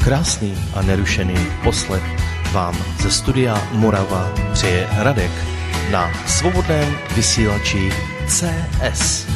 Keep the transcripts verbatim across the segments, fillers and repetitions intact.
Krásný a nerušený poslech vám ze studia Morava přeje Radek na svobodném vysílači C S.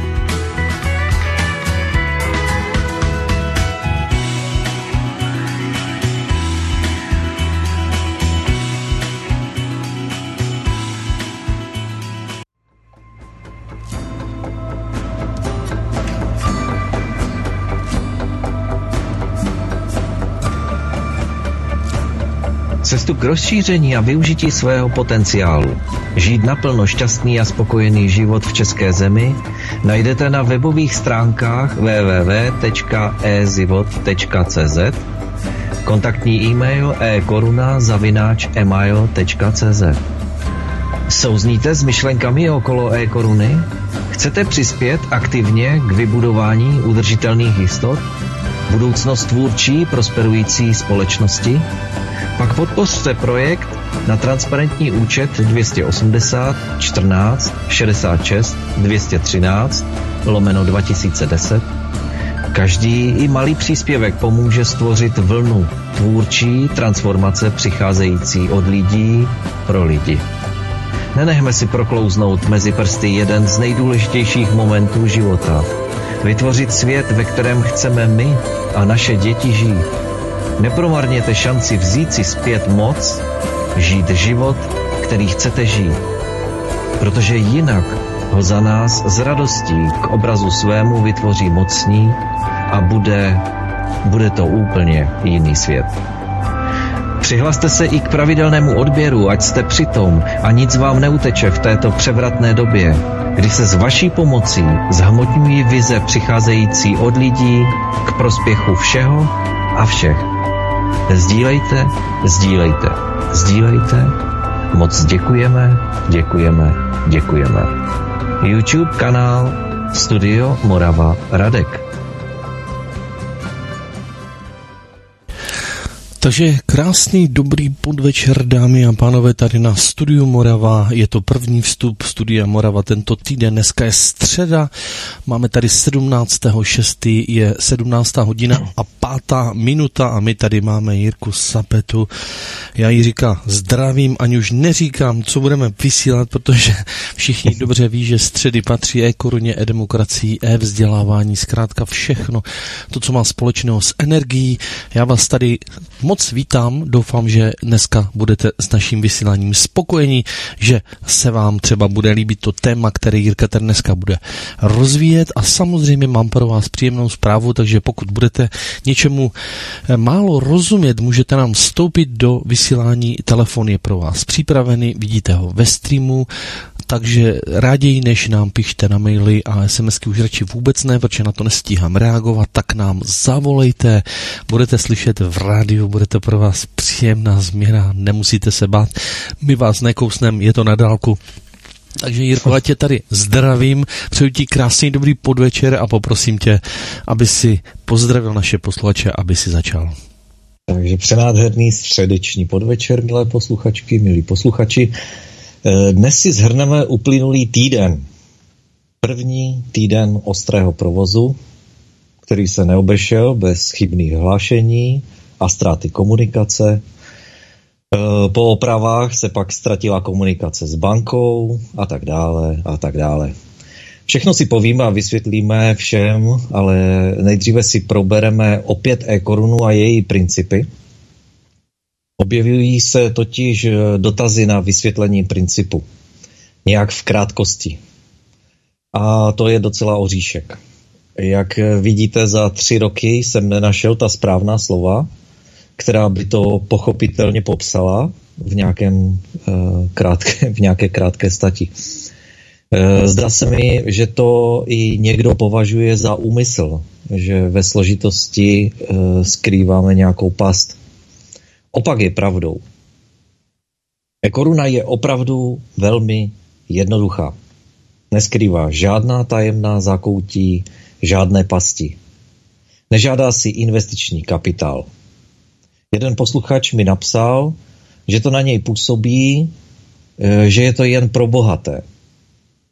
Cestu k rozšíření a využití svého potenciálu, žít naplno šťastný a spokojený život v české zemi, najdete na webových stránkách w w w tečka e zivot tečka c z, kontaktní e-mail e koruna zavináč email tečka c z. Souzníte s myšlenkami okolo e-koruny? Chcete přispět aktivně k vybudování udržitelných jistot? Budoucnost tvůrčí prosperující společnosti? Pak podpořte projekt na transparentní účet dvě stě osmdesát čtrnáct šedesát šest dvě stě třináct lomeno dva tisíce deset. Každý i malý příspěvek pomůže stvořit vlnu tvůrčí transformace přicházející od lidí pro lidi. Nenechme si proklouznout mezi prsty jeden z nejdůležitějších momentů života. Vytvořit svět, ve kterém chceme my a naše děti žít. Nepromarněte šanci vzít si zpět moc, žít život, který chcete žít. Protože jinak ho za nás s radostí k obrazu svému vytvoří mocní a bude, bude to úplně jiný svět. Přihlaste se i k pravidelnému odběru, ať jste přitom a nic vám neuteče v této převratné době, kdy se s vaší pomocí zhmotňují vize přicházející od lidí k prospěchu všeho a všech. Sdílejte, sdílejte, sdílejte. Moc děkujeme, děkujeme, děkujeme. YouTube kanál Studio Morava Radek. Takže krásný, dobrý podvečer, dámy a pánové, tady na Studiu Morava. Je to první vstup Studia Morava tento týden. Dneska je středa, máme tady sedmnáctého šestého je sedmnáctá hodina a pátá minuta a my tady máme Jirku Sapetu. Já jí říkám zdravím, ani už neříkám, co budeme vysílat, protože všichni dobře ví, že středy patří e-koruně, e-demokracii, e-vzdělávání, zkrátka všechno, to, co má společného s energií. Já vás tady moc vítám, doufám, že dneska budete s naším vysíláním spokojení, že se vám třeba bude líbit to téma, které Jirka tady dneska bude rozvíjet a samozřejmě mám pro vás příjemnou zprávu, takže pokud budete něčemu málo rozumět, můžete nám vstoupit do vysílání, telefon je pro vás připravený, vidíte ho ve streamu, takže ráději, než nám píšte na maily a SMSky už radši vůbec ne, protože na to nestíhám reagovat, tak nám zavolejte, budete slyšet v rádiu, bude to pro vás příjemná změna, nemusíte se bát, my vás nekousneme, je to na dálku. Takže Jirko, já tě tady zdravím, přeju ti krásný dobrý podvečer a poprosím tě, aby si pozdravil naše posluchače, aby si začal. Takže přenádherný středeční podvečer, milé posluchačky, milí posluchači. Dnes si shrneme uplynulý týden. První týden ostrého provozu, který se neobešel bez chybných hlášení a ztráty komunikace. Po opravách se pak ztratila komunikace s bankou a tak dále a tak dále. Všechno si povíme a vysvětlíme všem, ale nejdříve si probereme opět e-korunu a její principy. Objevují se totiž dotazy na vysvětlení principu. Nějak v krátkosti. A to je docela oříšek. Jak vidíte, za tři roky jsem nenašel ta správná slova, která by to pochopitelně popsala v, nějakém, krátké, v nějaké krátké stati. Zdá se mi, že to i někdo považuje za úmysl, že ve složitosti skrýváme nějakou past. Opak je pravdou. E-koruna je opravdu velmi jednoduchá. Neskrývá žádná tajemná zákoutí, žádné pasti. Nežádá si investiční kapitál. Jeden posluchač mi napsal, že to na něj působí, že je to jen pro bohaté.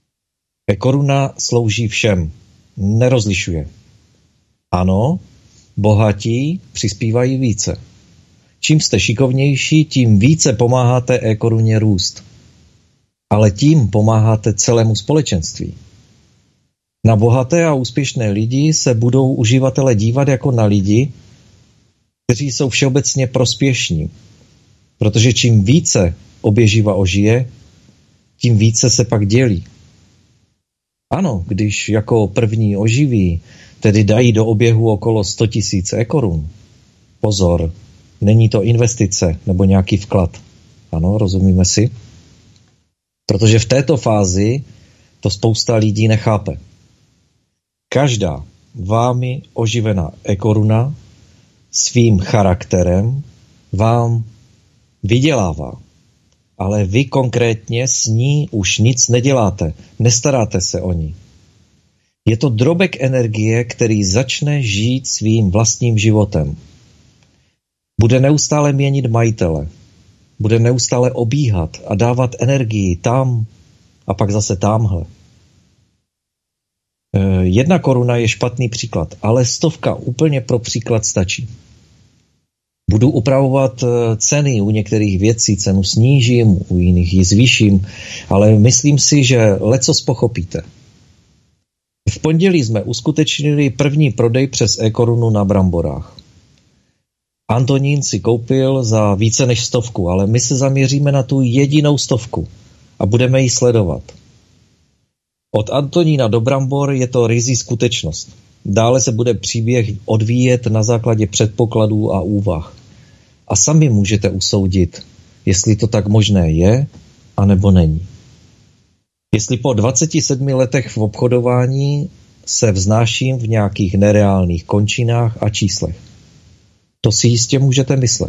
E-koruna slouží všem, nerozlišuje. Ano, Bohatí přispívají více. Čím jste šikovnější, tím více pomáháte e-koruně růst. Ale tím pomáháte celému společenství. Na bohaté a úspěšné lidi se budou uživatelé dívat jako na lidi, kteří jsou všeobecně prospěšní. Protože čím více oběživa ožije, tím více se pak dělí. Ano, když jako první oživí, tedy dají do oběhu okolo sto tisíc e-korun. Pozor, není to investice nebo nějaký vklad. Ano, rozumíme si? Protože v této fázi to spousta lidí nechápe. Každá vámi oživená e-koruna svým charakterem vám vydělává. Ale vy konkrétně s ní už nic neděláte, nestaráte se o ní. Je to drobek energie, který začne žít svým vlastním životem. Bude neustále měnit majitele. Bude neustále obíhat a dávat energii tam a pak zase tamhle. Jedna koruna je špatný příklad, ale stovka úplně pro příklad stačí. Budu upravovat ceny u některých věcí, cenu snížím, u jiných ji zvýším, ale myslím si, že lecos pochopíte. V pondělí jsme uskutečnili první prodej přes e-korunu na bramborách. Antonín si koupil za více než stovku, ale my se zaměříme na tu jedinou stovku a budeme ji sledovat. Od Antonína do brambor je to ryzí skutečnost. Dále se bude příběh odvíjet na základě předpokladů a úvah. A sami můžete usoudit, jestli to tak možné je, anebo není. Jestli po dvaceti sedmi letech v obchodování se vznáším v nějakých nereálných končinách a číslech. To si jistě můžete myslet.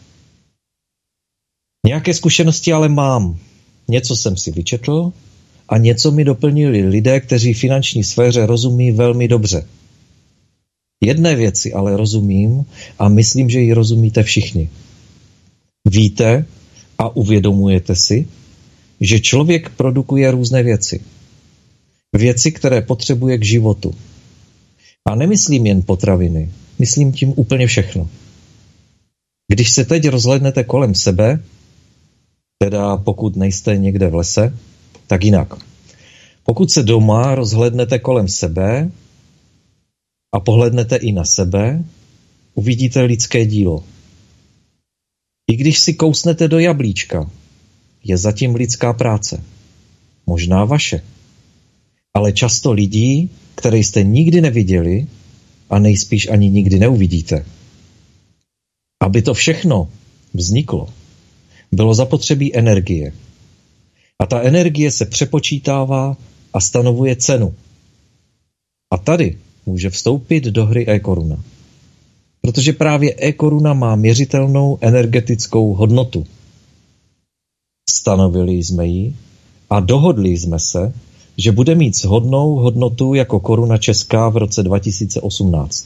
Nějaké zkušenosti ale mám. Něco jsem si vyčetl a něco mi doplnili lidé, kteří finanční sféře rozumí velmi dobře. Jedné věci ale rozumím a myslím, že ji rozumíte všichni. Víte a uvědomujete si, že člověk produkuje různé věci. Věci, které potřebuje k životu. A nemyslím jen potraviny, myslím tím úplně všechno. Když se teď rozhlédnete kolem sebe, teda pokud nejste někde v lese, tak jinak. Pokud se doma rozhlédnete kolem sebe a pohlednete i na sebe, uvidíte lidské dílo. I když si kousnete do jablíčka, je zatím lidská práce. Možná vaše. Ale často lidí, které jste nikdy neviděli a nejspíš ani nikdy neuvidíte. Aby to všechno vzniklo, bylo zapotřebí energie. A ta energie se přepočítává a stanovuje cenu. A tady může vstoupit do hry e-koruna. Protože právě e-koruna má měřitelnou energetickou hodnotu. Stanovili jsme ji a dohodli jsme se, že bude mít shodnou hodnotu jako koruna česká v roce dva tisíce osmnáct.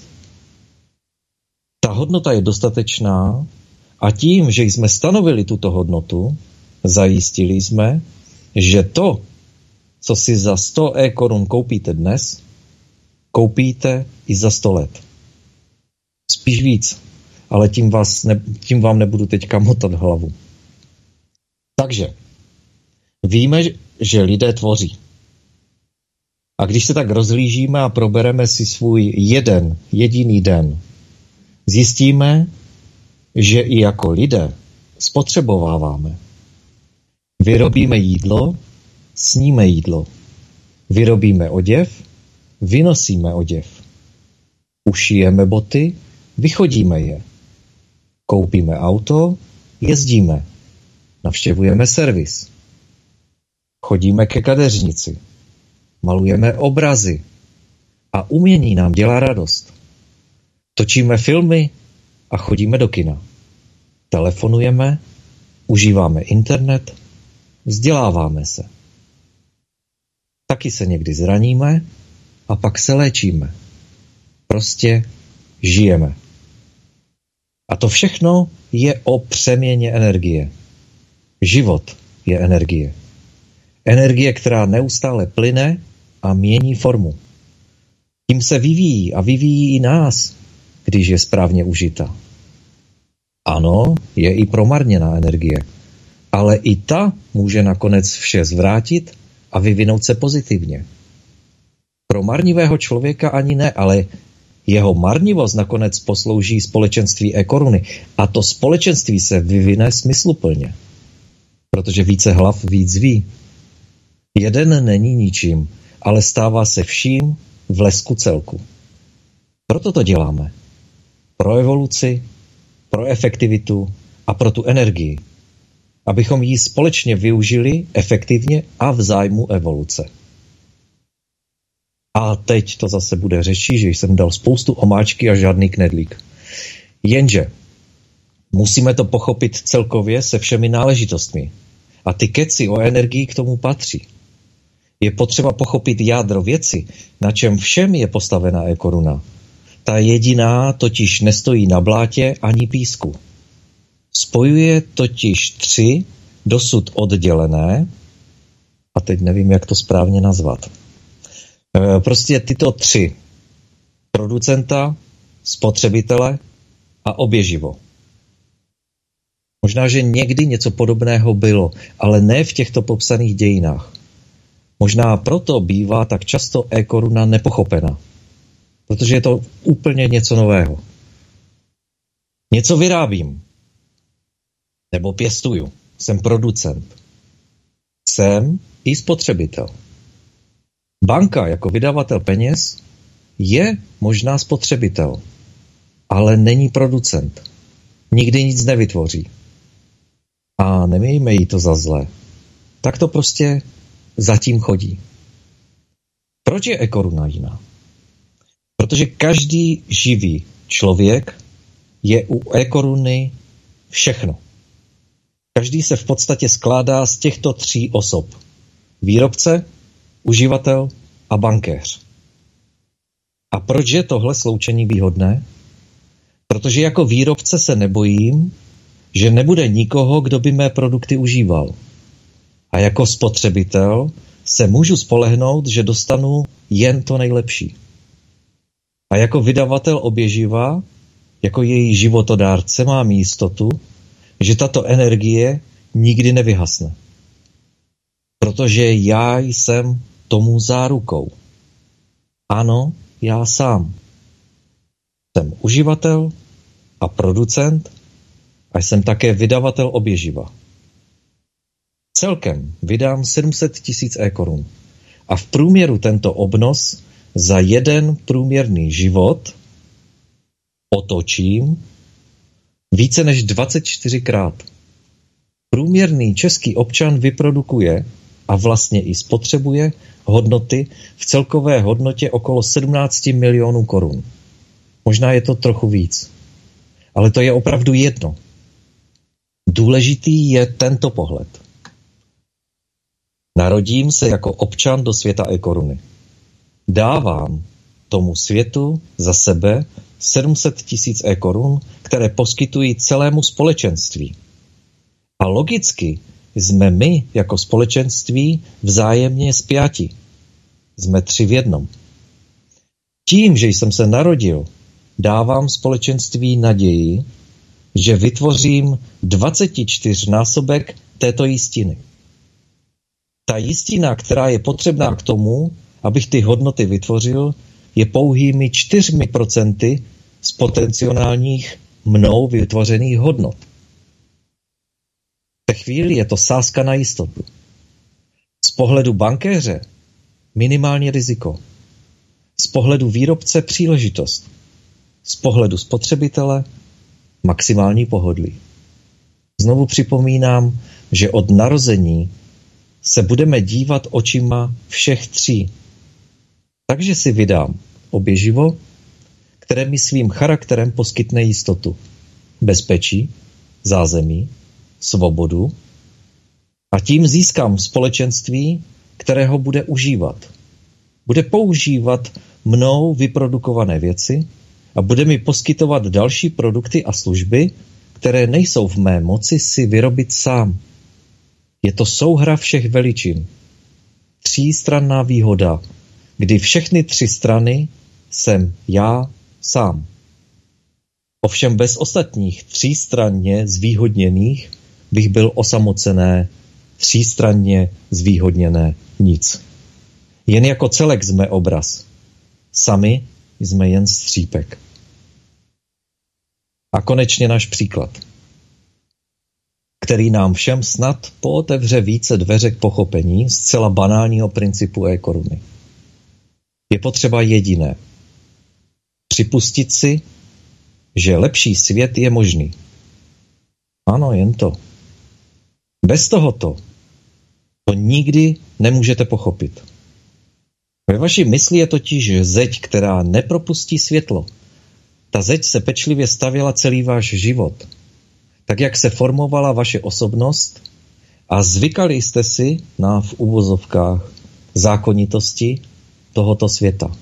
Ta hodnota je dostatečná a tím, že jsme stanovili tuto hodnotu, zajistili jsme, že to, co si za sto e-korun koupíte dnes, koupíte i za sto let. Spíš víc, ale tím, vás ne, tím vám nebudu teďka motat hlavu. Takže víme, že lidé tvoří. A když se tak rozhlížíme a probereme si svůj jeden, jediný den, zjistíme, že i jako lidé spotřebováváme. Vyrobíme jídlo, sníme jídlo. Vyrobíme oděv, vynosíme oděv. Ušijeme boty, vychodíme je. Koupíme auto, jezdíme. Navštěvujeme servis. Chodíme ke kadeřnici. Malujeme obrazy. A umění nám dělá radost. Točíme filmy a chodíme do kina. Telefonujeme, užíváme internet, vzděláváme se. Taky se někdy zraníme a pak se léčíme. Prostě žijeme. A to všechno je o přeměně energie. Život je energie. Energie, která neustále plyne a mění formu. Tím se vyvíjí a vyvíjí i nás. když je správně užita. Ano, je i promarněná energie, ale i ta může nakonec vše zvrátit a vyvinout se pozitivně. Pro marnivého člověka ani ne, ale jeho marnivost nakonec poslouží společenství e-koruny a to společenství se vyvine smysluplně, protože více hlav víc ví. Jeden není ničím, ale stává se vším v lesku celku. Proto to děláme. Pro evoluci, pro efektivitu a pro tu energii, abychom ji společně využili efektivně a v zájmu evoluce. A teď to zase bude řečí, že jsem dal spoustu omáčky a žádný knedlík. Jenže musíme to pochopit celkově se všemi náležitostmi. A ty keci o energii k tomu patří. Je potřeba pochopit jádro věci, na čem všem je postavená e-koruna. Ta jediná totiž nestojí na blátě ani písku. Spojuje totiž tři dosud oddělené, a teď nevím, jak to správně nazvat. E, prostě tyto tři. Producenta, spotřebitele a oběživo. Možná, že někdy něco podobného bylo, ale ne v těchto popsaných dějinách. Možná proto bývá tak často e-koruna nepochopena. Protože je to úplně něco nového. Něco vyrábím. Nebo pěstuju. Jsem producent. Jsem i spotřebitel. Banka jako vydavatel peněz je možná spotřebitel, ale není producent. Nikdy nic nevytvoří. A nemějme jí to za zlé. Tak to prostě zatím chodí. Proč je e-koruna jiná? Protože každý živý člověk je u e-koruny všechno. Každý se v podstatě skládá z těchto tří osob. Výrobce, uživatel a bankéř. A proč je tohle sloučení výhodné? Protože jako výrobce se nebojím, že nebude nikoho, kdo by mé produkty užíval. A jako spotřebitel se můžu spolehnout, že dostanu jen to nejlepší. A jako vydavatel oběživa, jako její životodárce mám jistotu, že tato energie nikdy nevyhasne. Protože já jsem tomu zárukou. Ano, já sám. Jsem uživatel a producent a jsem také vydavatel oběživa. Celkem vydám sedm set tisíc e-korun a v průměru tento obnos za jeden průměrný život otočím více než dvacet čtyřikrát. Průměrný český občan vyprodukuje a vlastně i spotřebuje hodnoty v celkové hodnotě okolo sedmnáct milionů korun. Možná je to trochu víc, ale to je opravdu jedno. Důležitý je tento pohled. Narodím se jako občan do světa e-koruny. Dávám tomu světu za sebe sedm set tisíc e-korun, které poskytují celému společenství. A logicky jsme my jako společenství vzájemně spjati. Jsme tři v jednom. Tím, že jsem se narodil, dávám společenství naději, že vytvořím dvacetičtyřnásobek této jistiny. Ta jistina, která je potřebná k tomu, abych ty hodnoty vytvořil, je pouhými čtyřmi procenty z potenciálních mnou vytvořených hodnot. V té chvíli je to sázka na jistotu. Z pohledu bankéře minimální riziko. Z pohledu výrobce příležitost. Z pohledu spotřebitele maximální pohodlí. Znovu připomínám, že od narození se budeme dívat očima všech tří. Takže si vydám oběživo, které mi svým charakterem poskytne jistotu, bezpečí, zázemí, svobodu a tím získám společenství, kterého bude užívat. Bude používat mnou vyprodukované věci a bude mi poskytovat další produkty a služby, které nejsou v mé moci si vyrobit sám. Je to souhra všech veličin. Třístranná výhoda, kdy všechny tři strany jsem já sám. Ovšem bez ostatních třístranně zvýhodněných bych byl osamocené, třístranně zvýhodněné nic. Jen jako celek jsme obraz. Sami jsme jen střípek. A konečně náš příklad, který nám všem snad pootevře více dveře k pochopení zcela banálního principu e-koruny. Je potřeba jediné. Připustit si, že lepší svět je možný. Ano, jen to. Bez tohoto to nikdy nemůžete pochopit. Ve vaší mysli je totiž zeď, která nepropustí světlo. Ta zeď se pečlivě stavěla celý váš život. Tak, jak se formovala vaše osobnost a zvykali jste si na v uvozovkách zákonitosti tohoto světa.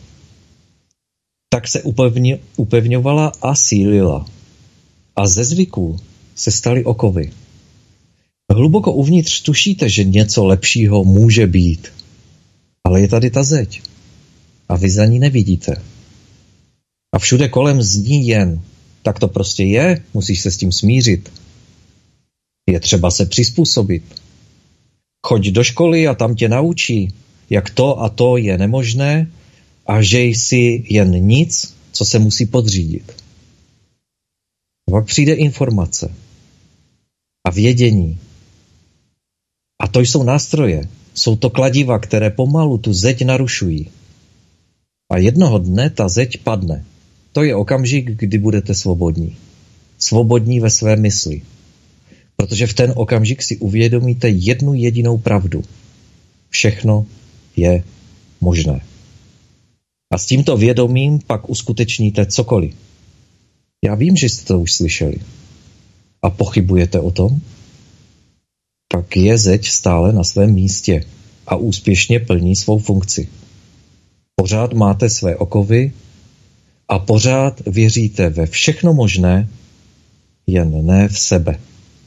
Tak se upevni, upevňovala a sílila. A ze zvyků se staly okovy. Hluboko uvnitř tušíte, že něco lepšího může být. Ale je tady ta zeď. A vy za ní nevidíte. A všude kolem zní jen, tak to prostě je, musíš se s tím smířit. Je třeba se přizpůsobit. Choď do školy a tam tě naučí, jak to a to je nemožné a že jsi jen nic, co se musí podřídit. A pak přijde informace a vědění. A to jsou nástroje. Jsou to kladiva, které pomalu tu zeď narušují. A jednoho dne ta zeď padne. To je okamžik, kdy budete svobodní. Svobodní ve své mysli. Protože v ten okamžik si uvědomíte jednu jedinou pravdu. Všechno je možné. A s tímto vědomím pak uskutečníte cokoliv. Já vím, že jste to už slyšeli. A pochybujete o tom? Pak je zeď stále na svém místě a úspěšně plní svou funkci. Pořád máte své okovy a pořád věříte ve všechno možné, jen ne v sebe.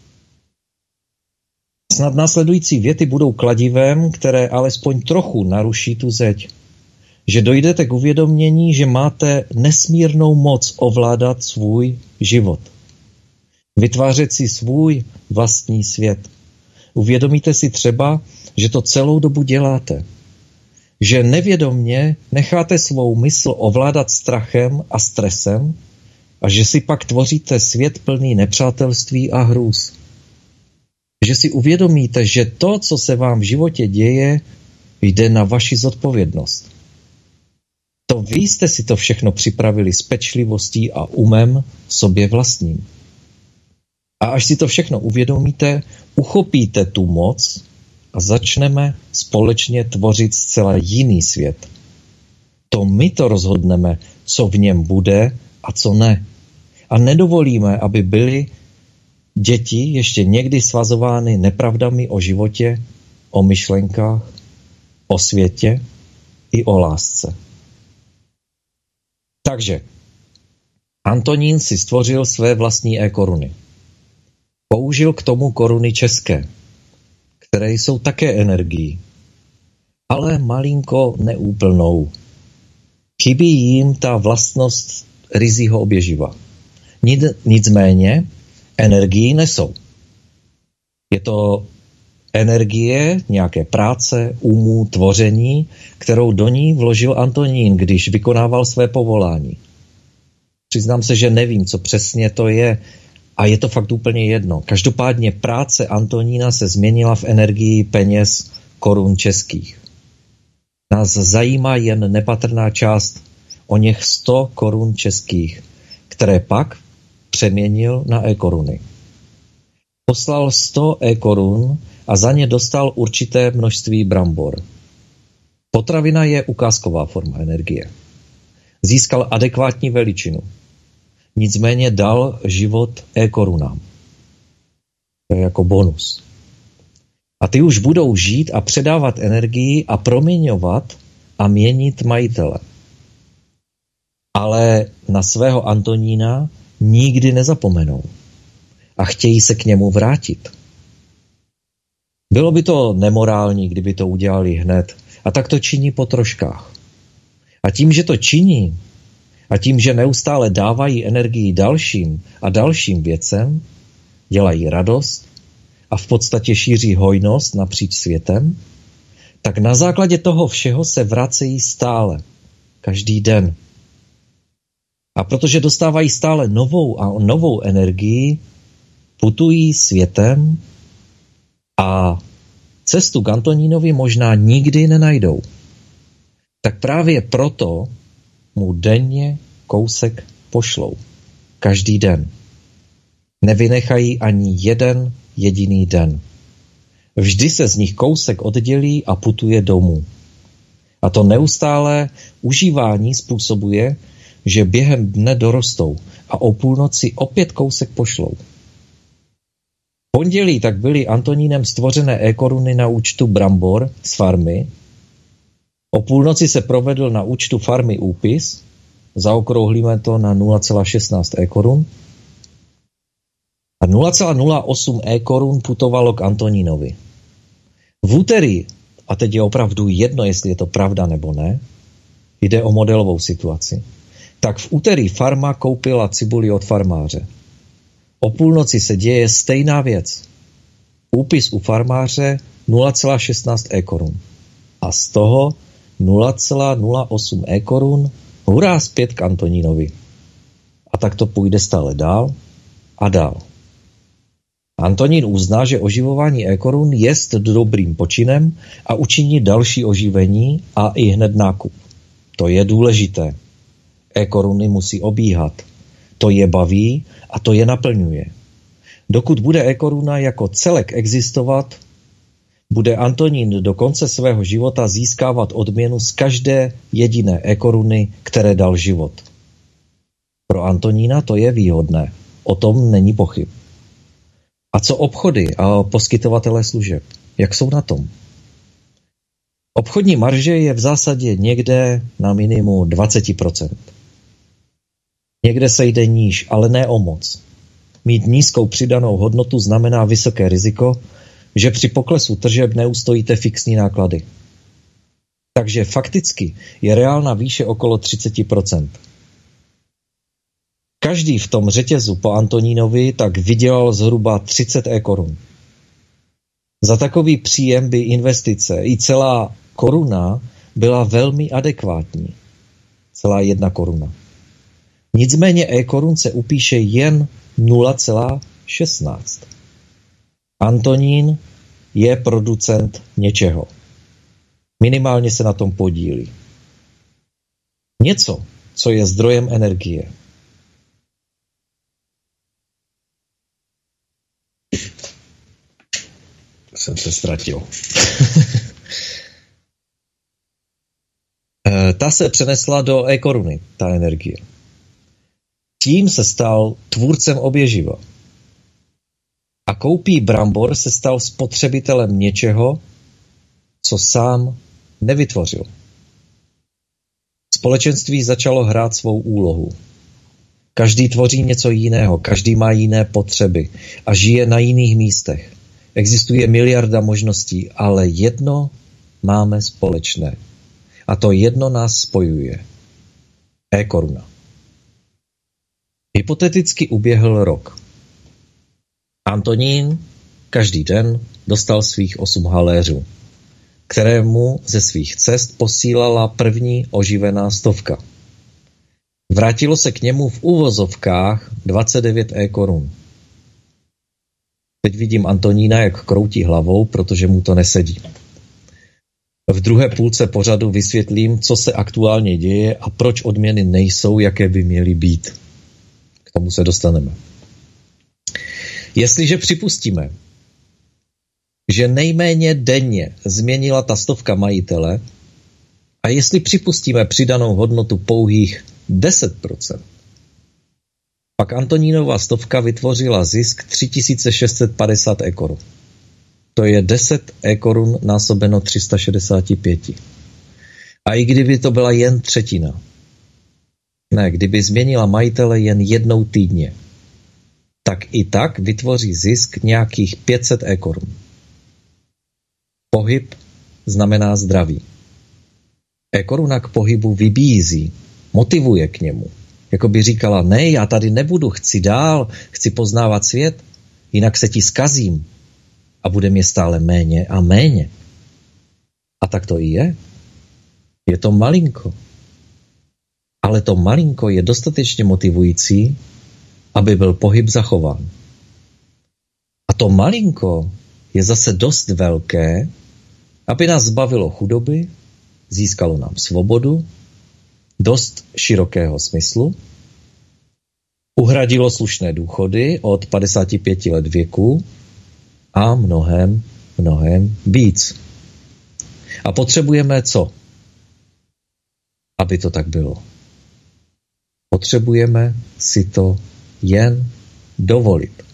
Snad následující věty budou kladivem, které alespoň trochu naruší tu zeď. Že dojdete k uvědomění, že máte nesmírnou moc ovládat svůj život. Vytvářet si svůj vlastní svět. Uvědomíte si třeba, že to celou dobu děláte. Že nevědomně necháte svou mysl ovládat strachem a stresem a že si pak tvoříte svět plný nepřátelství a hrůz. Že si uvědomíte, že to, co se vám v životě děje, jde na vaši zodpovědnost. To vy jste si to všechno připravili s pečlivostí a umem sobě vlastním. A až si to všechno uvědomíte, uchopíte tu moc a začneme společně tvořit zcela jiný svět. To my to rozhodneme, co v něm bude a co ne. A nedovolíme, aby byly děti ještě někdy svazovány nepravdami o životě, o myšlenkách, o světě i o lásce. Takže Antonín si stvořil své vlastní e-koruny. Použil k tomu koruny české, které jsou také energií, ale malinko neúplnou. Chybí jim ta vlastnost ryzího oběživa. Nicméně energii nesou. Je to energie nějaké práce, umu, tvoření, kterou do ní vložil Antonín, když vykonával své povolání. Přiznám se, že nevím, co přesně to je, a je to fakt úplně jedno. Každopádně práce Antonína se změnila v energii peněz korun českých. Nás zajímá jen nepatrná část o něch sto korun českých, které pak přeměnil na e-koruny. Poslal sto e-korun a za ně dostal určité množství brambor. Potravina je ukázková forma energie. Získal adekvátní veličinu. Nicméně dal život e-korunám. To je jako bonus. A ty už budou žít a předávat energii a proměňovat a měnit majitele. Ale na svého Antonína nikdy nezapomenou a chtějí se k němu vrátit. Bylo by to nemorální, kdyby to udělali hned, a tak to činí po troškách. A tím, že to činí A tím, že neustále dávají energii dalším a dalším věcem, dělají radost a v podstatě šíří hojnost napříč světem, tak na základě toho všeho se vracejí stále, každý den. A protože dostávají stále novou a novou energii, putují světem a cestu k Antonínovi možná nikdy nenajdou. Tak právě proto mu denně kousek pošlou. Každý den. Nevynechají ani jeden jediný den. Vždy se z nich kousek oddělí a putuje domů. A to neustálé užívání způsobuje, že během dne dorostou a o půlnoci opět kousek pošlou. V pondělí tak byly Antonínem stvořené e-koruny na účtu Brambor z farmy. O půlnoci se provedl na účtu farmy úpis, zaokrouhlíme to na nula celá šestnáct e-korun. A nula celá nula osm e-korun putovalo k Antonínovi. V úterý, a teď je opravdu jedno, jestli je to pravda nebo ne, jde o modelovou situaci, tak v úterý farma koupila cibuli od farmáře. O půlnoci se děje stejná věc. Úpis u farmáře nula celá šestnáct e-korun. A z toho nula celá nula osm e-korun hurá zpět k Antonínovi. A tak to půjde stále dál a dál. Antonín uzná, že oživování e-korun jest dobrým počinem a učiní další oživení a i hned nákup. To je důležité. E-koruny musí obíhat. To je baví a to je naplňuje. Dokud bude e-koruna jako celek existovat, bude Antonín do konce svého života získávat odměnu z každé jediné e-koruny, které dal život. Pro Antonína to je výhodné. O tom není pochyb. A co obchody a poskytovatelé služeb? Jak jsou na tom? Obchodní marže je v zásadě někde na minimum dvacet procent. Někde se jde níž, ale ne o moc. Mít nízkou přidanou hodnotu znamená vysoké riziko, že při poklesu tržeb neustojíte fixní náklady. Takže fakticky je reálná výše okolo třicet procent. Každý v tom řetězu po Antonínovi tak vydělal zhruba třicet e-korun. Za takový příjem by investice i celá koruna byla velmi adekvátní. Celá jedna koruna. Nicméně e-korun se upíše jen nula celá šestnáct. Antonín je producent něčeho. Minimálně se na tom podílí. Něco, co je zdrojem energie. Jsem se ztratil. Ta se přenesla do e-koruny, ta energie. Tím se stal tvůrcem oběživa. A koupí Brambor se stal spotřebitelem něčeho, co sám nevytvořil. Společenství začalo hrát svou úlohu. Každý tvoří něco jiného, každý má jiné potřeby a žije na jiných místech. Existuje miliarda možností, ale jedno máme společné. A to jedno nás spojuje. E-koruna. Hypoteticky uběhl rok. Antonín každý den dostal svých osm haléřů, kterému ze svých cest posílala první oživená stovka. Vrátilo se k němu v uvozovkách dvacet devět e-korun. Teď vidím Antonína, jak kroutí hlavou, protože mu to nesedí. V druhé půlce pořadu vysvětlím, co se aktuálně děje a proč odměny nejsou, jaké by měly být. K tomu se dostaneme. Jestliže připustíme, že nejméně denně změnila ta stovka majitele a jestli připustíme přidanou hodnotu pouhých deset procent, pak Antonínova stovka vytvořila zisk tři tisíce šest set padesát e-korun. To je deset e-korun násobeno tři sta šedesát pět. A i kdyby to byla jen třetina, ne, kdyby změnila majitele jen jednou týdně, tak i tak vytvoří zisk nějakých pět set e-korun. Pohyb znamená zdraví. E-koruna k pohybu vybízí, motivuje k němu. Jako by říkala, ne, já tady nebudu, chci dál, chci poznávat svět, jinak se ti zkazím a bude mě stále méně a méně. A tak to i je. Je to malinko. Ale to malinko je dostatečně motivující, aby byl pohyb zachován. A to malinko je zase dost velké, aby nás zbavilo chudoby, získalo nám svobodu, dost širokého smyslu, uhradilo slušné důchody od padesáti pěti let věku a mnohem, mnohem víc. A potřebujeme co? Aby to tak bylo. Potřebujeme si to jen dovolit.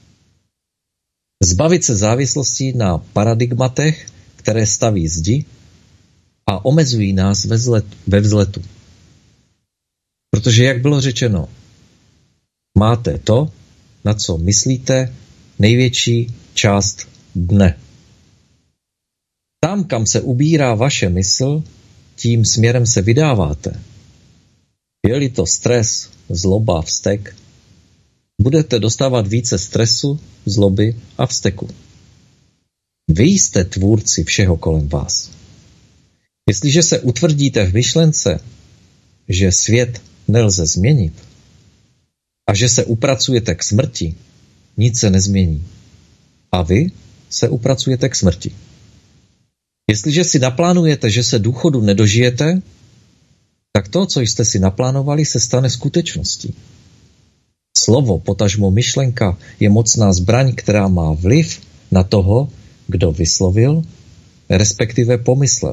Zbavit se závislostí na paradigmatech, které staví zdi a omezují nás ve, zlet, ve vzletu. Protože, jak bylo řečeno, máte to, na co myslíte největší část dne. Tam, kam se ubírá vaše mysl, tím směrem se vydáváte. Je-li to stres, zloba, vztek, budete dostávat více stresu, zloby a vzteku. Vy jste tvůrci všeho kolem vás. Jestliže se utvrdíte v myšlence, že svět nelze změnit a že se upracujete k smrti, nic se nezmění. A vy se upracujete k smrti. Jestliže si naplánujete, že se důchodu nedožijete, tak to, co jste si naplánovali, se stane skutečností. Slovo, potažmo myšlenka, je mocná zbraň, která má vliv na toho, kdo vyslovil, respektive pomyslel.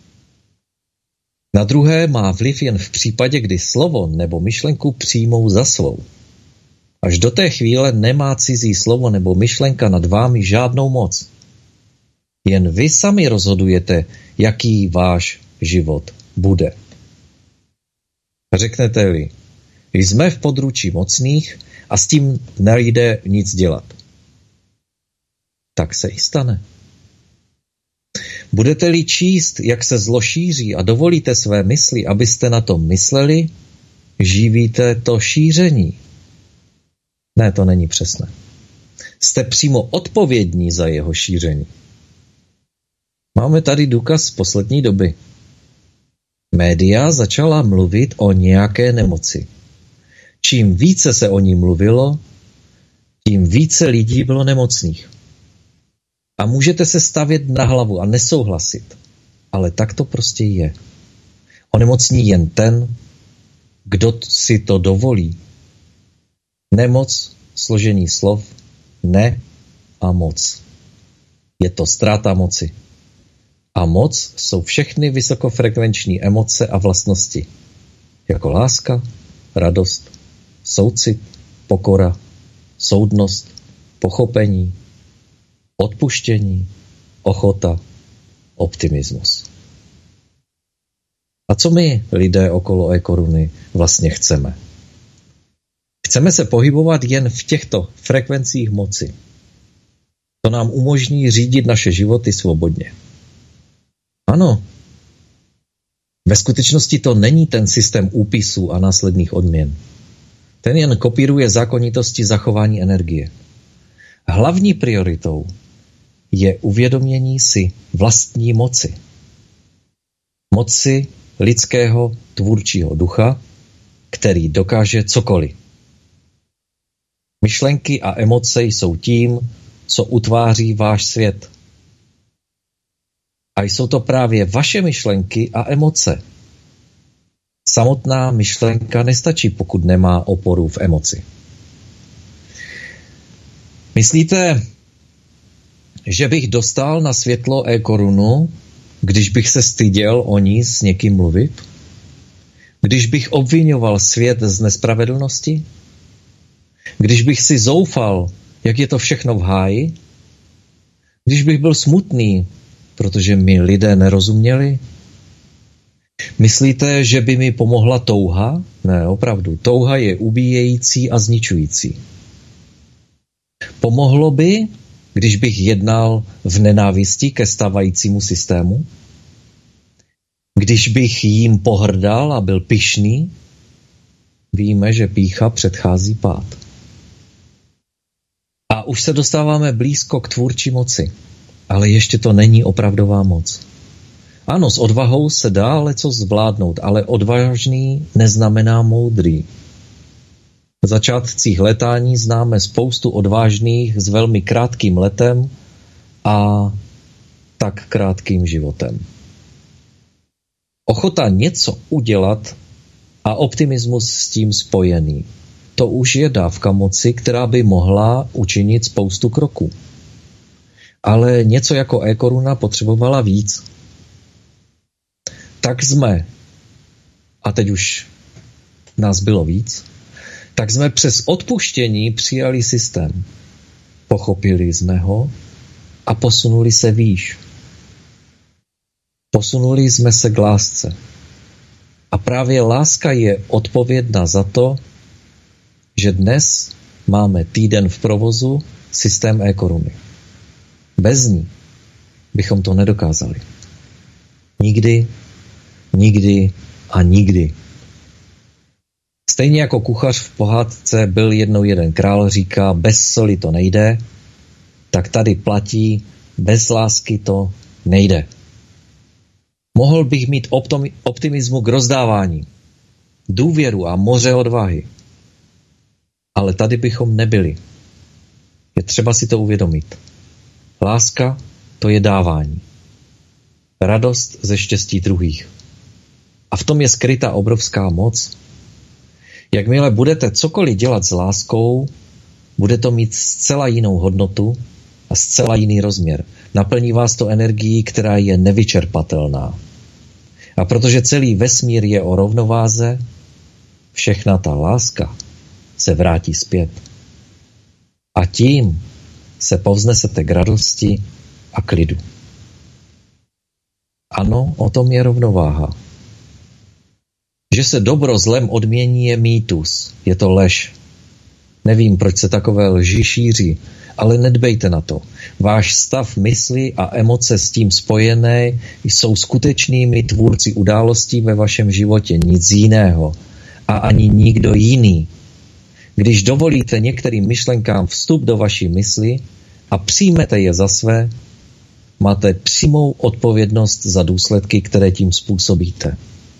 Na druhé má vliv jen v případě, kdy slovo nebo myšlenku přijmou za svou. Až do té chvíle nemá cizí slovo nebo myšlenka nad vámi žádnou moc. Jen vy sami rozhodujete, jaký váš život bude. Řeknete-li, jsme v područí mocných a s tím nejde nic dělat. Tak se i stane. Budete-li číst, jak se zlo šíří a dovolíte své mysli, abyste na to mysleli, živíte to šíření. Ne, to není přesné. Jste přímo odpovědní za jeho šíření. Máme tady důkaz z poslední doby. Média začala mluvit o nějaké nemoci. Čím více se o ní mluvilo, tím více lidí bylo nemocných. A můžete se stavět na hlavu a nesouhlasit. Ale tak to prostě je. Onemocní jen ten, kdo si to dovolí. Nemoc, složení slov, ne a moc. Je to ztráta moci. A moc jsou všechny vysokofrekvenční emoce a vlastnosti. Jako láska, radost, soucit, pokora, soudnost, pochopení, odpuštění, ochota, optimismus. A co my, lidé okolo e-koruny, vlastně chceme? Chceme se pohybovat jen v těchto frekvencích moci. To nám umožní řídit naše životy svobodně. Ano, ve skutečnosti to není ten systém úpisů a následných odměn. Ten jen kopíruje zákonitosti zachování energie. Hlavní prioritou je uvědomění si vlastní moci. Moci lidského tvůrčího ducha, který dokáže cokoliv. Myšlenky a emoce jsou tím, co utváří váš svět. A jsou to právě vaše myšlenky a emoce. Samotná myšlenka nestačí, pokud nemá oporu v emoci. Myslíte, že bych dostal na světlo e-korunu, když bych se styděl o ní s někým mluvit? Když bych obvinoval svět z nespravedlnosti? Když bych si zoufal, jak je to všechno v háji? Když bych byl smutný, protože mi lidé nerozuměli? Myslíte, že by mi pomohla touha? Ne, opravdu. Touha je ubíjející a zničující. Pomohlo by, když bych jednal v nenávisti ke stávajícímu systému? Když bych jím pohrdal a byl pyšný? Víme, že pýcha předchází pád. A už se dostáváme blízko k tvůrčí moci, ale ještě to není opravdová moc. Ano, s odvahou se dá leco zvládnout, ale odvážný neznamená moudrý. V začátcích letání známe spoustu odvážných s velmi krátkým letem a tak krátkým životem. Ochota něco udělat a optimismus s tím spojený. To už je dávka moci, která by mohla učinit spoustu kroků. Ale něco jako e-koruna potřebovala víc. Tak jsme, a teď už nás bylo víc, tak jsme přes odpuštění přijali systém. Pochopili jsme ho a posunuli se výš. Posunuli jsme se k lásce. A právě láska je odpovědná za to, že dnes máme týden v provozu systém e-koruny. Bez ní bychom to nedokázali. Nikdy, nikdy a nikdy. Stejně jako kuchař v pohádce Byl jednou jeden král říká, bez soli to nejde, tak tady platí, bez lásky to nejde. Mohl bych mít optimismu k rozdávání, důvěru a moře odvahy. Ale tady bychom nebyli. Je třeba si to uvědomit. Láska, to je dávání. Radost ze štěstí druhých. A v tom je skrytá obrovská moc. Jakmile budete cokoliv dělat s láskou, bude to mít zcela jinou hodnotu a zcela jiný rozměr. Naplní vás to energií, která je nevyčerpatelná. A protože celý vesmír je o rovnováze, všechna ta láska se vrátí zpět. A tím se povznesete k radosti a klidu. Ano, o tom je rovnováha. Že se dobro zlem odmění je mýtus, je to lež. Nevím, proč se takové lži šíří, ale nedbejte na to. Váš stav mysli a emoce s tím spojené jsou skutečnými tvůrci událostí ve vašem životě, nic jiného. A ani nikdo jiný. Když dovolíte některým myšlenkám vstup do vaší mysli a přijmete je za své, máte přímou odpovědnost za důsledky, které tím způsobíte.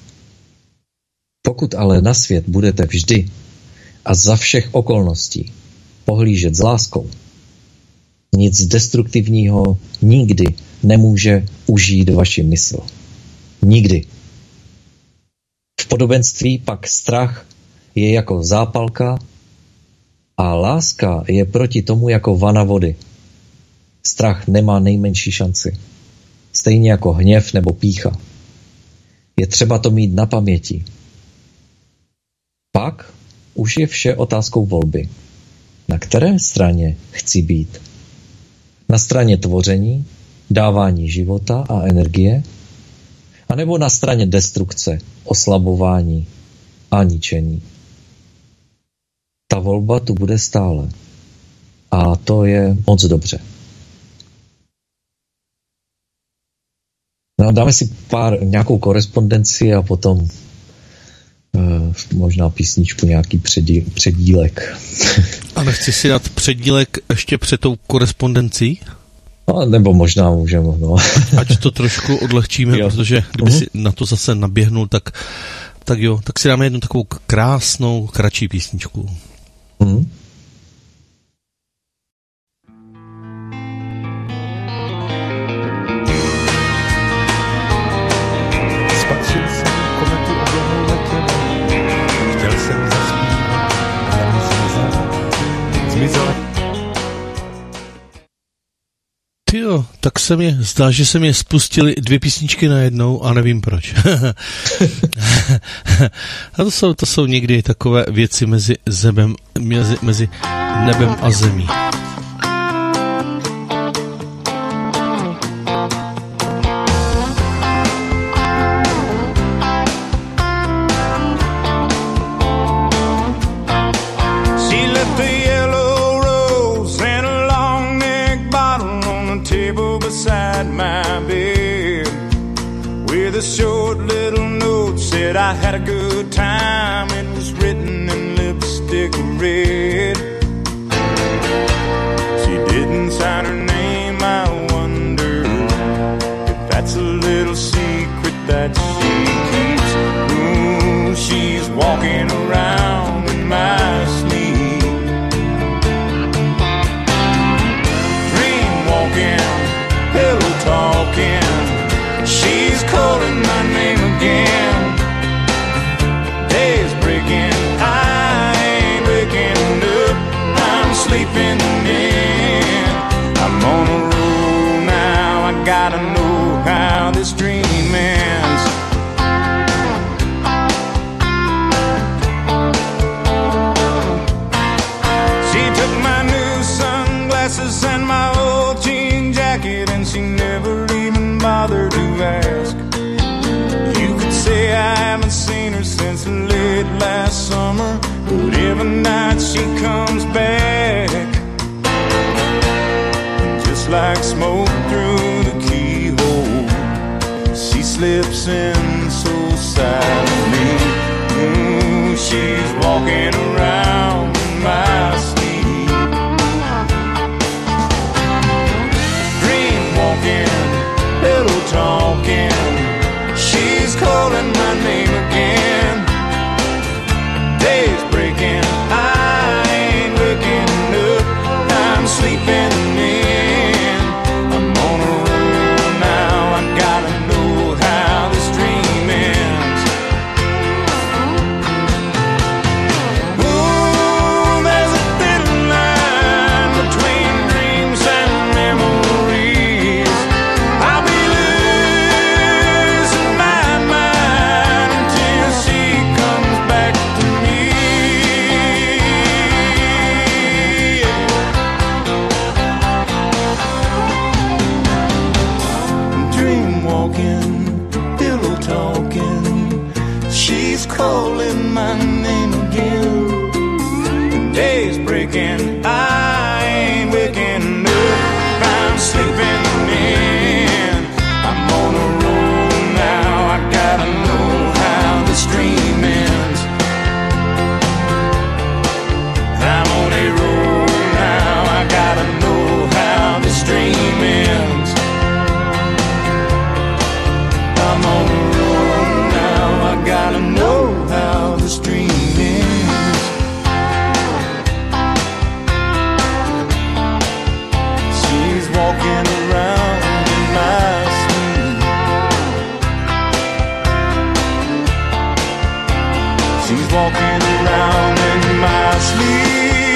Pokud ale na svět budete vždy a za všech okolností pohlížet s láskou, nic destruktivního nikdy nemůže užít vaši mysl. Nikdy. V podobenství pak strach je jako zápalka a láska je proti tomu jako vana vody. Strach nemá nejmenší šanci. Stejně jako hněv nebo pýcha. Je třeba to mít na paměti. Pak už je vše otázkou volby. Na které straně chci být? Na straně tvoření, dávání života a energie? A nebo na straně destrukce, oslabování a ničení? Ta volba tu bude stále. A to je moc dobře. No, dáme si pár, nějakou korespondenci a potom uh, možná písničku, nějaký předí, předílek. A nechci si dát předílek ještě před tou korespondencí? No, nebo možná můžeme. No. Ať to trošku odlehčíme, jo. Protože kdyby uh-huh. si na to zase naběhnul, tak, tak jo, tak si dáme jednu takovou krásnou, kratší písničku. Uh-huh. Spatřil jsem kometu oblohou letem, chtěl jsem zaspívat, ale zmizel, zmizel. Tyjo, tak se mi zdá, že se mi spustily dvě písničky najednou a nevím proč. A to jsou, to jsou někdy takové věci mezi, zebem, mezi, mezi nebem a zemí. Short little note said I had a good time, it was written in lipstick red. She didn't sign her name, I wonder if that's a little secret that she keeps. Ooh, she's walking around in my sleep, dream walking, pillow talking, she's calling my name again. Days breaking, I ain't waking up, I'm sleeping in. I'm on a roll now, I gotta know how this dream ends. She took my new sunglasses and my old jean jacket, and she never even bothered to ask. You could say I haven't seen her since late last summer, but every night she comes back, just like smoke through the keyhole. She slips in so silently. Ooh, she's walking around in my sleep, dream walking, pillow talking, she's calling my name again. Days breaking, I ain't waking up, I'm sleeping in. I'm on a roll now, I gotta know how this dream ends. Ooh, there's a thin line between dreams and memories. I'll be losing my mind until she comes back to me. Dream walking, pillow talking, she's calling my name again. Days breaking, I ain't waking up, I'm sleeping in. I'm on a roll now, I gotta know how this dream ends. I'm on a roll now, I gotta know how this dream ends. I'm on a roll now, I gotta know how this dream ends. She's walking around in my sleep, she's walking around in my sleep.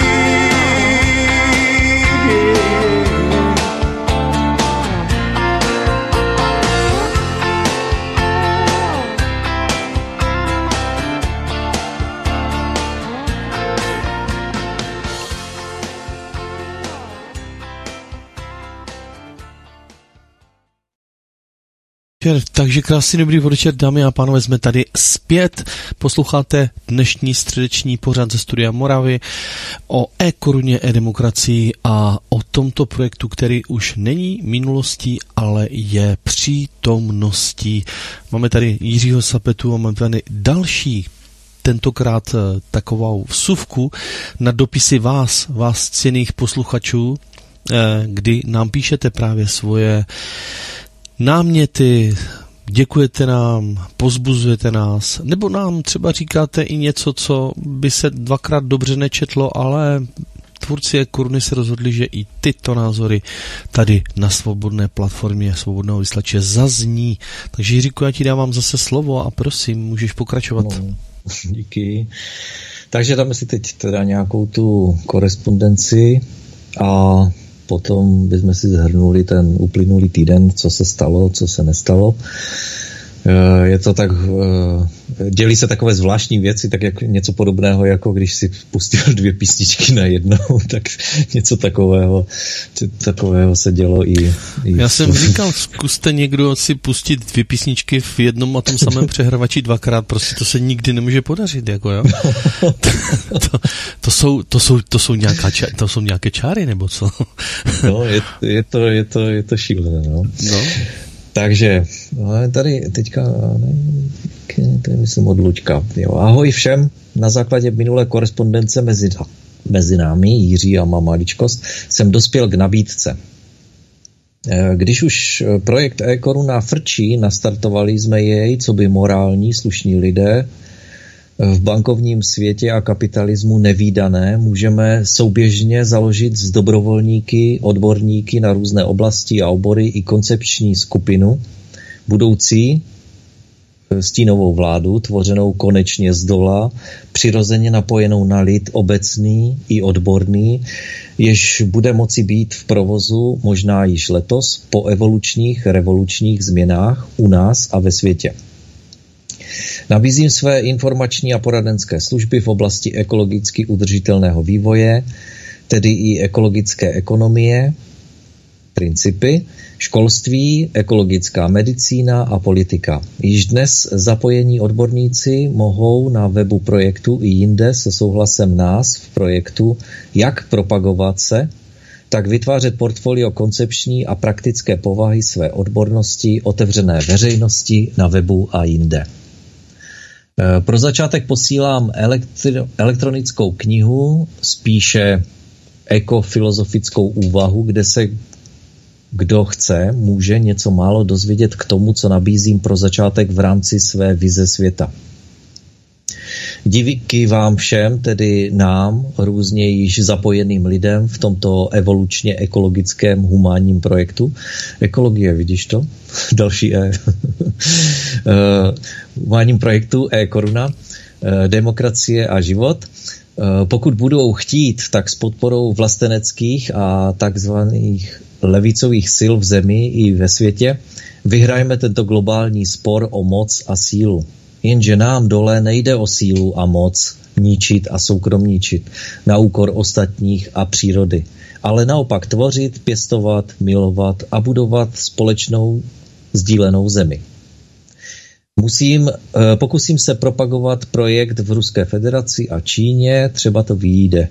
Takže krásný dobrý večer, dámy a pánové, jsme tady zpět. Posloucháte dnešní středeční pořad ze Studia Moravy o e-koruně, e-demokracii a o tomto projektu, který už není minulostí, ale je přítomností. Máme tady Jiřího Sapetu a máme tady další, tentokrát takovou vsuvku na dopisy vás, vás ctěných posluchačů, kdy nám píšete právě svoje náměty, děkujete nám, pozbuzujete nás, nebo nám třeba říkáte i něco, co by se dvakrát dobře nečetlo, ale tvůrci e-koruny se rozhodli, že i tyto názory tady na svobodné platformě svobodného vysílače zazní. Takže Jiříku, já ti dávám zase slovo a prosím, můžeš pokračovat. No, díky. Takže dáme si teď teda nějakou tu korespondenci a potom bychom si zhrnuli ten uplynulý týden, co se stalo, co se nestalo. Je to tak, dělí se takové zvláštní věci, tak jak něco podobného, jako když si pustil dvě písničky na jednou, tak něco takového, takového se dělo i... i Já jsem říkal, zkuste někdo si pustit dvě písničky v jednom a tom samém přehrávači dvakrát, prostě to se nikdy nemůže podařit, jako jo. to, to, jsou, to, jsou, to, jsou nějaká ča, to jsou nějaké čáry, nebo co? No, je, je, to, je, to, je to šílené, no. No. Takže tady teďka, nevím, to je myslím od Luďka. Jo. Ahoj všem, na základě minulé korespondence mezi, mezi námi, Jiří a má maličkost, jsem dospěl k nabídce. Když už projekt e-koruna frčí, nastartovali jsme jej, co by morální, slušní lidé, v bankovním světě a kapitalismu nevídané, můžeme souběžně založit z dobrovolníky, odborníky na různé oblasti a obory i koncepční skupinu, budoucí stínovou vládu, tvořenou konečně zdola, přirozeně napojenou na lid obecný i odborný, jež bude moci být v provozu možná již letos po evolučních, revolučních změnách u nás a ve světě. Nabízím své informační a poradenské služby v oblasti ekologicky udržitelného vývoje, tedy i ekologické ekonomie, principy, školství, ekologická medicína a politika. Již dnes zapojení odborníci mohou na webu projektu i jinde se souhlasem nás v projektu jak propagovat se, tak vytvářet portfolio koncepční a praktické povahy své odbornosti otevřené veřejnosti na webu a jinde. Pro začátek posílám elektri- elektronickou knihu, spíše ekofilozofickou úvahu, kde se kdo chce, může něco málo dozvědět k tomu, co nabízím pro začátek v rámci své vize světa. Díky vám všem, tedy nám, různě již zapojeným lidem v tomto evolučně ekologickém humánním projektu. Ekologie, vidíš to? Další E. humánním projektu e-koruna, demokracie a život. Pokud budou chtít, tak s podporou vlasteneckých a takzvaných levicových sil v zemi i ve světě vyhrajeme tento globální spor o moc a sílu. Jenže nám dole nejde o sílu a moc ničit a soukromničit na úkor ostatních a přírody, ale naopak tvořit, pěstovat, milovat a budovat společnou sdílenou zemi. Musím, pokusím se propagovat projekt v Ruské federaci a Číně, třeba to vyjde.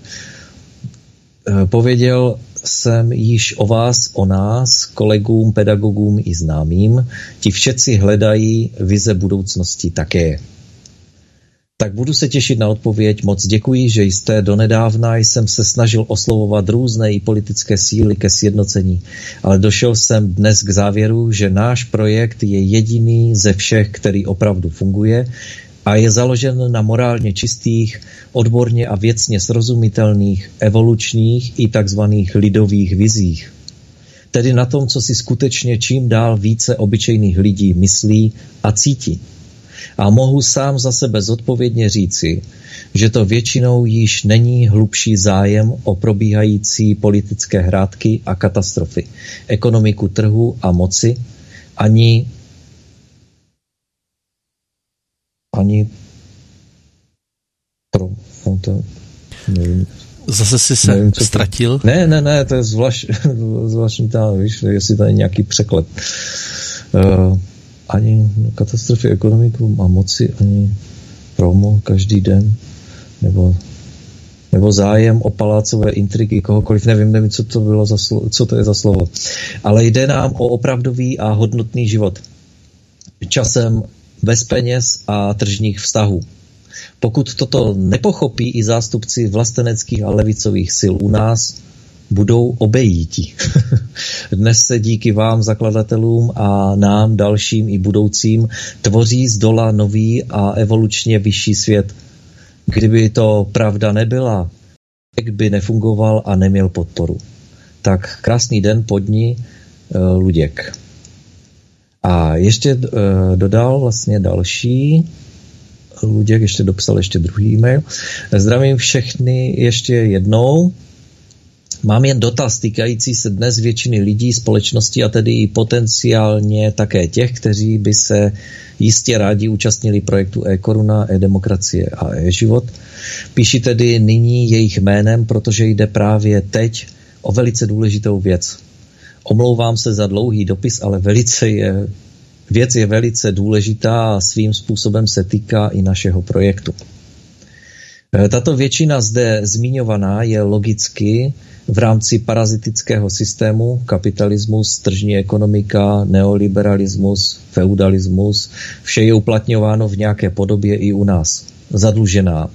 Pověděl jsem již o vás, o nás, kolegům, pedagogům i známým. Ti všetci hledají vize budoucnosti také. Tak budu se těšit na odpověď. Moc děkuji, že jste donedávna jsem se snažil oslovovat různé i politické síly ke sjednocení, ale došel jsem dnes k závěru, že náš projekt je jediný ze všech, který opravdu funguje a je založen na morálně čistých, odborně a věcně srozumitelných, evolučních i takzvaných lidových vizích. Tedy na tom, co si skutečně čím dál více obyčejných lidí myslí a cítí. A mohu sám za sebe zodpovědně říci, že to většinou již není hlubší zájem o probíhající politické hrátky a katastrofy, ekonomiku trhu a moci, ani ani pro, no to nevím. Zase jsi se nevím, ztratil? To, ne, ne, ne, to je zvlášť, zvláštní tam, víš, jestli tady nějaký překlep. Uh, ani katastrofy ekonomiku a moci, ani promo každý den, nebo, nebo zájem o palácové intriky kohokoliv, nevím, nevím, co to bylo za slovo, co to je za slovo. Ale jde nám o opravdový a hodnotný život. Časem bez peněz a tržních vztahů. Pokud toto nepochopí i zástupci vlasteneckých a levicových sil u nás, budou obejíti. Dnes se díky vám, zakladatelům, a nám, dalším i budoucím, tvoří zdola nový a evolučně vyšší svět. Kdyby to pravda nebyla, tak by nefungoval a neměl podporu. Tak krásný den pod ní, Luděk. A ještě uh, dodal vlastně další, Luděk ještě dopsal ještě druhý e-mail. Zdravím všechny ještě jednou. Mám jen dotaz týkající se dnes většiny lidí, společnosti a tedy i potenciálně také těch, kteří by se jistě rádi účastnili projektu e-koruna, e-demokracie a e-život. Píši tedy nyní jejich jménem, protože jde právě teď o velice důležitou věc. Omlouvám se za dlouhý dopis, ale velice je, věc je velice důležitá a svým způsobem se týká i našeho projektu. Tato většina zde zmiňovaná je logicky v rámci parazitického systému kapitalismus, tržní ekonomika, neoliberalismus, feudalismus, vše je uplatňováno v nějaké podobě i u nás. Zadlužená.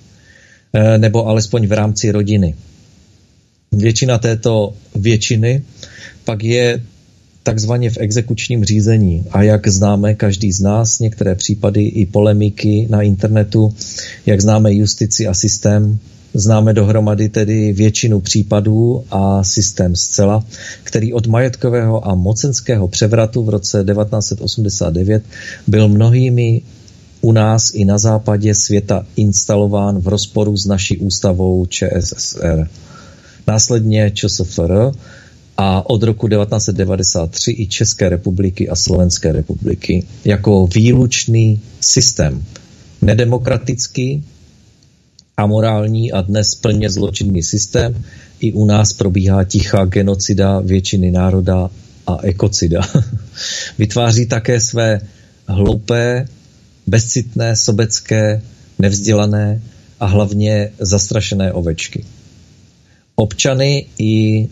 Nebo alespoň v rámci rodiny. Většina této většiny pak je takzvaně v exekučním řízení. A jak známe každý z nás, některé případy i polemiky na internetu, jak známe justici a systém, známe dohromady tedy většinu případů a systém zcela, který od majetkového a mocenského převratu v roce devatenáct set osmdesát devět byl mnohými u nás i na západě světa instalován v rozporu s naší ústavou ČSSR. Následně ČSFR a od roku devatenáct set devadesát tři i České republiky a Slovenské republiky jako výlučný systém. Nedemokratický, amorální a dnes plně zločinný systém. I u nás probíhá tichá genocida většiny národa a ekocida. Vytváří také své hloupé, bezcitné, sobecké, nevzdělané a hlavně zastrašené ovečky. Občany i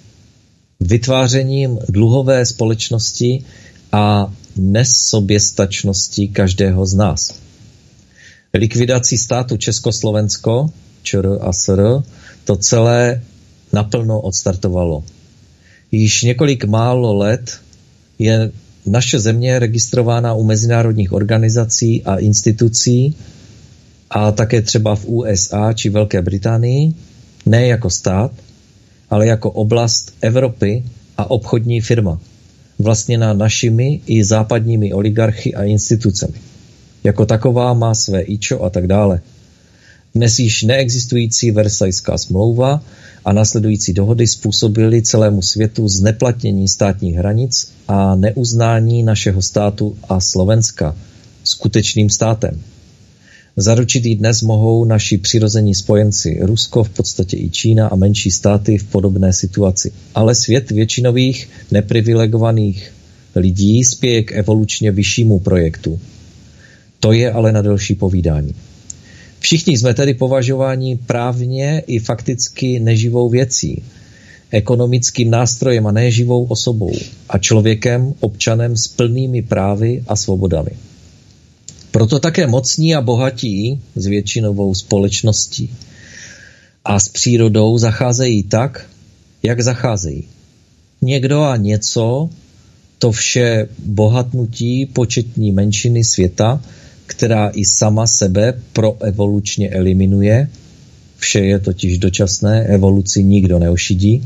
vytvářením dluhové společnosti a nesoběstačnosti každého z nás. Likvidací státu Československo, ČR a SR, to celé naplno odstartovalo. Již několik málo let je naše země registrována u mezinárodních organizací a institucí a také třeba v U S A či Velké Británii, ne jako stát, ale jako oblast Evropy a obchodní firma, vlastněná našimi i západními oligarchy a institucemi. Jako taková má své ičo a tak dále. Dnes již neexistující Versajská smlouva a následující dohody způsobily celému světu zneplatnění státních hranic a neuznání našeho státu a Slovenska skutečným státem. Zaručit ji dnes mohou naši přirození spojenci Rusko, v podstatě i Čína a menší státy v podobné situaci. Ale svět většinových neprivilegovaných lidí spěje k evolučně vyššímu projektu. To je ale na delší povídání. Všichni jsme tedy považováni právně i fakticky neživou věcí, ekonomickým nástrojem a neživou osobou a člověkem, občanem s plnými právy a svobodami. Proto také mocní a bohatí s většinovou společností a s přírodou zacházejí tak, jak zacházejí. Někdo a něco, to vše bohatnutí početní menšiny světa, která i sama sebe proevolučně eliminuje, vše je totiž dočasné, evoluci nikdo neošidí,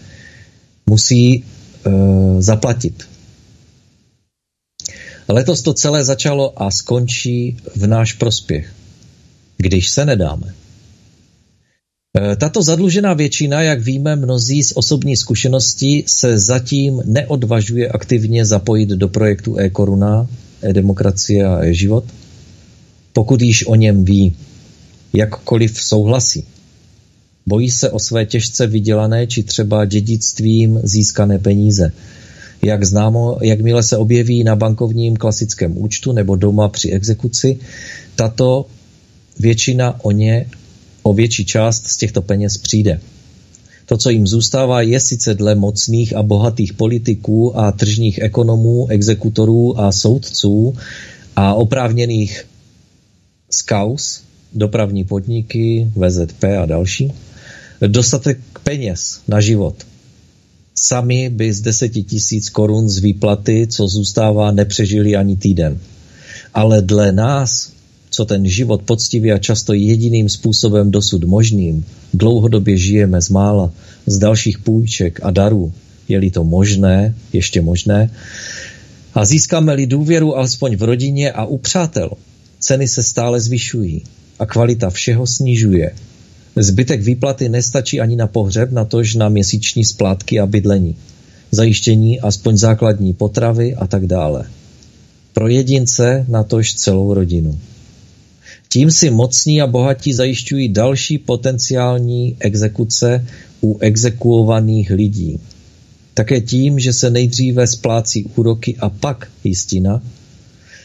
musí e, zaplatit. Letos to celé začalo a skončí v náš prospěch, když se nedáme. Tato zadlužená většina, jak víme mnozí z osobní zkušenosti, se zatím neodvažuje aktivně zapojit do projektu e-koruna, e-demokracie a e-život, pokud již o něm ví, jakkoliv souhlasí. Bojí se o své těžce vydělané či třeba dědictvím získané peníze. Jak známo, jakmile se objeví na bankovním klasickém účtu nebo doma při exekuci, tato většina o ně, o větší část z těchto peněz přijde. To, co jim zůstává, je sice dle mocných a bohatých politiků a tržních ekonomů, exekutorů a soudců a oprávněných z kauz, dopravní podniky, V Z P a další, dostatek peněz na život. Sami by z deseti tisíc korun z výplaty, co zůstává, nepřežili ani týden. Ale dle nás, co ten život poctivě a často jediným způsobem dosud možným, dlouhodobě žijeme z mála, z dalších půjček a darů, je-li to možné, ještě možné, a získáme-li důvěru alespoň v rodině a u přátel, ceny se stále zvyšují a kvalita všeho snižuje. Zbytek výplaty nestačí ani na pohřeb, natož na měsíční splátky a bydlení, zajištění aspoň základní potravy a tak dále. Pro jedince natož celou rodinu. Tím si mocní a bohatí zajišťují další potenciální exekuce u exekuovaných lidí. Také tím, že se nejdříve splácí úroky a pak jistina,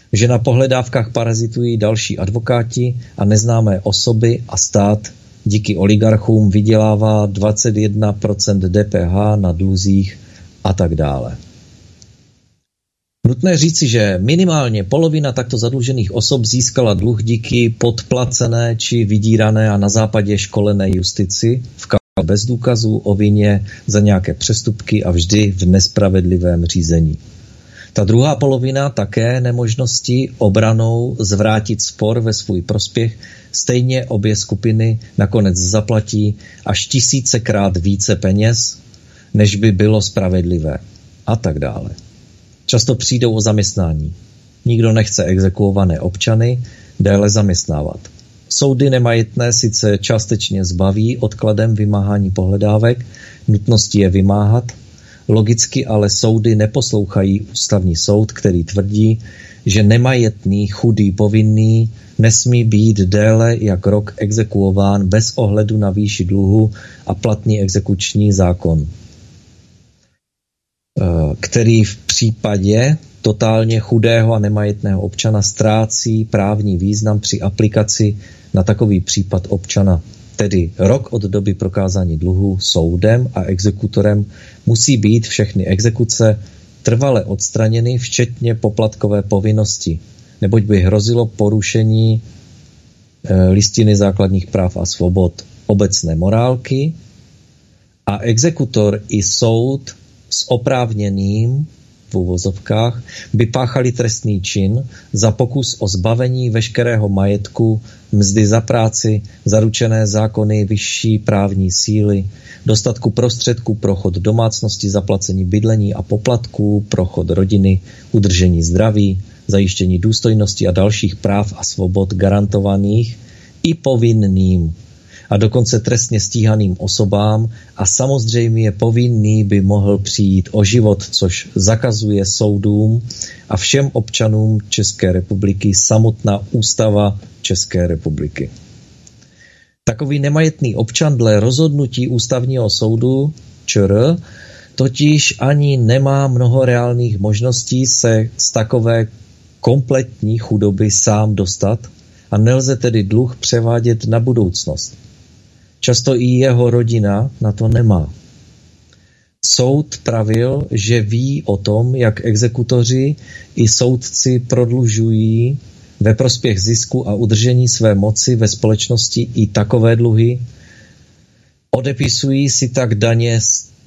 že na pohledávkách parazitují další advokáti a neznámé osoby a stát díky oligarchům vydělává dvacet jedna procent D P H na dluzích a tak dále. Nutné říci, že minimálně polovina takto zadlužených osob získala dluh díky podplacené či vydírané a na západě školené justici v kauze bez důkazů o vině za nějaké přestupky a vždy v nespravedlivém řízení. Ta druhá polovina také nemožností obranou zvrátit spor ve svůj prospěch, stejně obě skupiny nakonec zaplatí až tisícekrát více peněz, než by bylo spravedlivé a tak dále. Často přijdou o zaměstnání. Nikdo nechce exekuované občany déle zaměstnávat. Soudy nemajetné sice částečně zbaví odkladem vymáhání pohledávek, nutností je vymáhat, logicky ale soudy neposlouchají ústavní soud, který tvrdí, že nemajetný, chudý, povinný nesmí být déle jak rok exekuován bez ohledu na výši dluhu a platný exekuční zákon, který v případě totálně chudého a nemajetného občana ztrácí právní význam při aplikaci na takový případ občana. Tedy rok od doby prokázání dluhu soudem a exekutorem musí být všechny exekuce trvale odstraněny, včetně poplatkové povinnosti, neboť by hrozilo porušení e, listiny základních práv a svobod, obecné morálky a exekutor i soud s oprávněným v uvozovkách by páchali trestný čin za pokus o zbavení veškerého majetku, mzdy za práci, zaručené zákony vyšší právní síly, dostatku prostředků pro chod domácnosti, zaplacení bydlení a poplatků pro chod rodiny, udržení zdraví, zajištění důstojnosti a dalších práv a svobod garantovaných i povinným a dokonce trestně stíhaným osobám a samozřejmě povinný by mohl přijít o život, což zakazuje soudům a všem občanům České republiky samotná ústava České republiky. Takový nemajetný občan dle rozhodnutí ústavního soudu ČR totiž ani nemá mnoho reálných možností se z takové kompletní chudoby sám dostat a nelze tedy dluh převádět na budoucnost. Často i jeho rodina na to nemá. Soud pravil, že ví o tom, jak exekutoři i soudci prodlužují ve prospěch zisku a udržení své moci ve společnosti i takové dluhy, odepisují si tak daně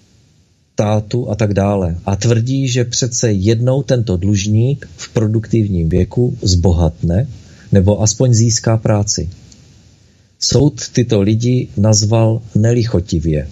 státu a tak dále. A tvrdí, že přece jednou tento dlužník v produktivním věku zbohatne nebo aspoň získá práci. Soud tyto lidi nazval nelichotivě.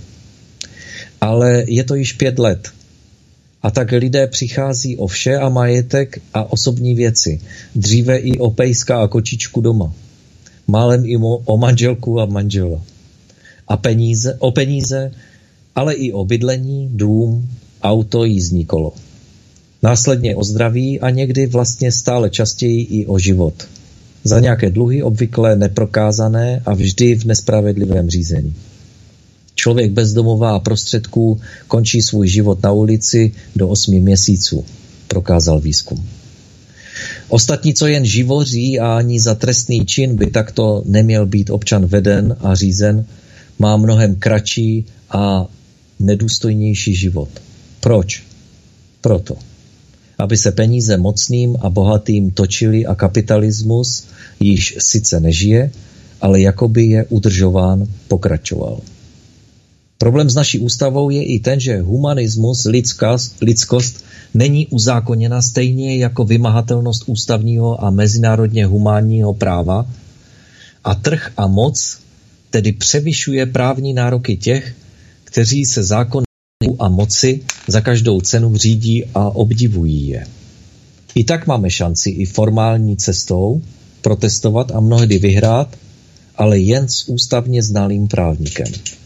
Ale je to již pět let. A tak lidé přichází o vše a majetek a osobní věci. Dříve i o pejska a kočičku doma. Málem i o manželku a manžela. A peníze, o peníze, ale i o bydlení, dům, auto, jízdní kolo. Následně o zdraví a někdy vlastně stále častěji i o život. Za nějaké dluhy obvykle neprokázané a vždy v nespravedlivém řízení. Člověk bez domova a prostředků končí svůj život na ulici do osmi měsíců, prokázal výzkum. Ostatní, co jen živoří a ani za trestný čin by takto neměl být občan veden a řízen, má mnohem kratší a nedůstojnější život. Proč? Proto. Aby se peníze mocným a bohatým točily a kapitalismus již sice nežije, ale jakoby je udržován, pokračoval. Problém s naší ústavou je i ten, že humanismus, lidskost, lidskost není uzákoněna stejně jako vymahatelnost ústavního a mezinárodně humánního práva a trh a moc tedy převyšuje právní nároky těch, kteří se zákony a moci za každou cenu řídí a obdivují je. I tak máme šanci i formální cestou protestovat a mnohdy vyhrát, ale jen s ústavně znalým právníkem.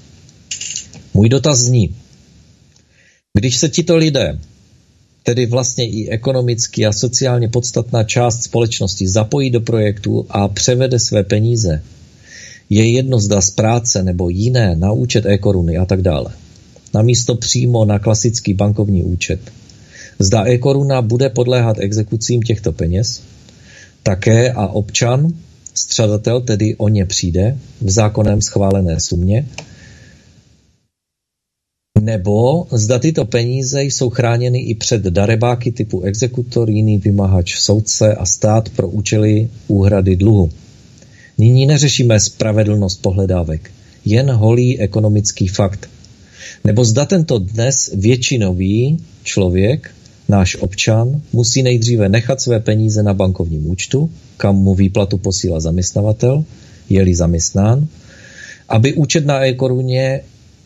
Můj dotaz zní, když se tito lidé, tedy vlastně i ekonomicky a sociálně podstatná část společnosti zapojí do projektu a převede své peníze, je jedno zda z práce nebo jiné na účet e-koruny a tak dále, namísto přímo na klasický bankovní účet. Zda e-koruna bude podléhat exekucím těchto peněz, také a občan, střadatel, tedy o ně přijde v zákonem schválené sumě, nebo zda tyto peníze jsou chráněny i před darebáky typu exekutor, jiný vymahač, soudce a stát pro účely úhrady dluhu. Nyní neřešíme spravedlnost pohledávek, jen holý ekonomický fakt. Nebo zda tento dnes většinový člověk, náš občan, musí nejdříve nechat své peníze na bankovním účtu, kam mu výplatu posílá zaměstnavatel, je-li zaměstnán, aby účet na e-koruně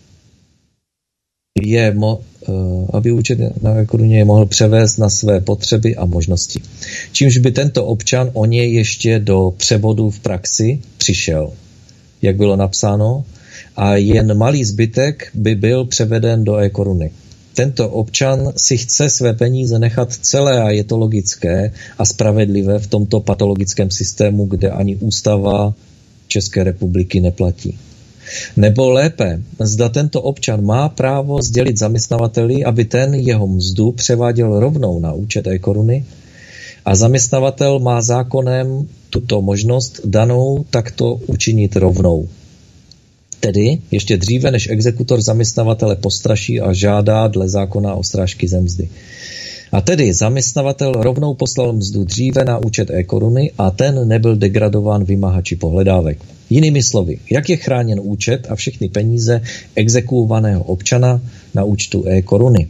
je mo, uh, aby účet na e-koruně je mohl převést na své potřeby a možnosti. Čímž by tento občan o něj ještě do převodu v praxi přišel, jak bylo napsáno, a jen malý zbytek by byl převeden do e-koruny. Tento občan si chce své peníze nechat celé a je to logické a spravedlivé v tomto patologickém systému, kde ani ústava České republiky neplatí. Nebo lépe, zda tento občan má právo sdělit zaměstnavateli, aby ten jeho mzdu převáděl rovnou na účet e-koruny a zaměstnavatel má zákonem tuto možnost danou takto učinit rovnou. Tedy ještě dříve, než exekutor zaměstnavatele postraší a žádá dle zákona o strážky ze mzdy. A tedy zaměstnavatel rovnou poslal mzdu dříve na účet e-koruny a ten nebyl degradován vymahači pohledávek. Jinými slovy, jak je chráněn účet a všechny peníze exekuovaného občana na účtu e-koruny.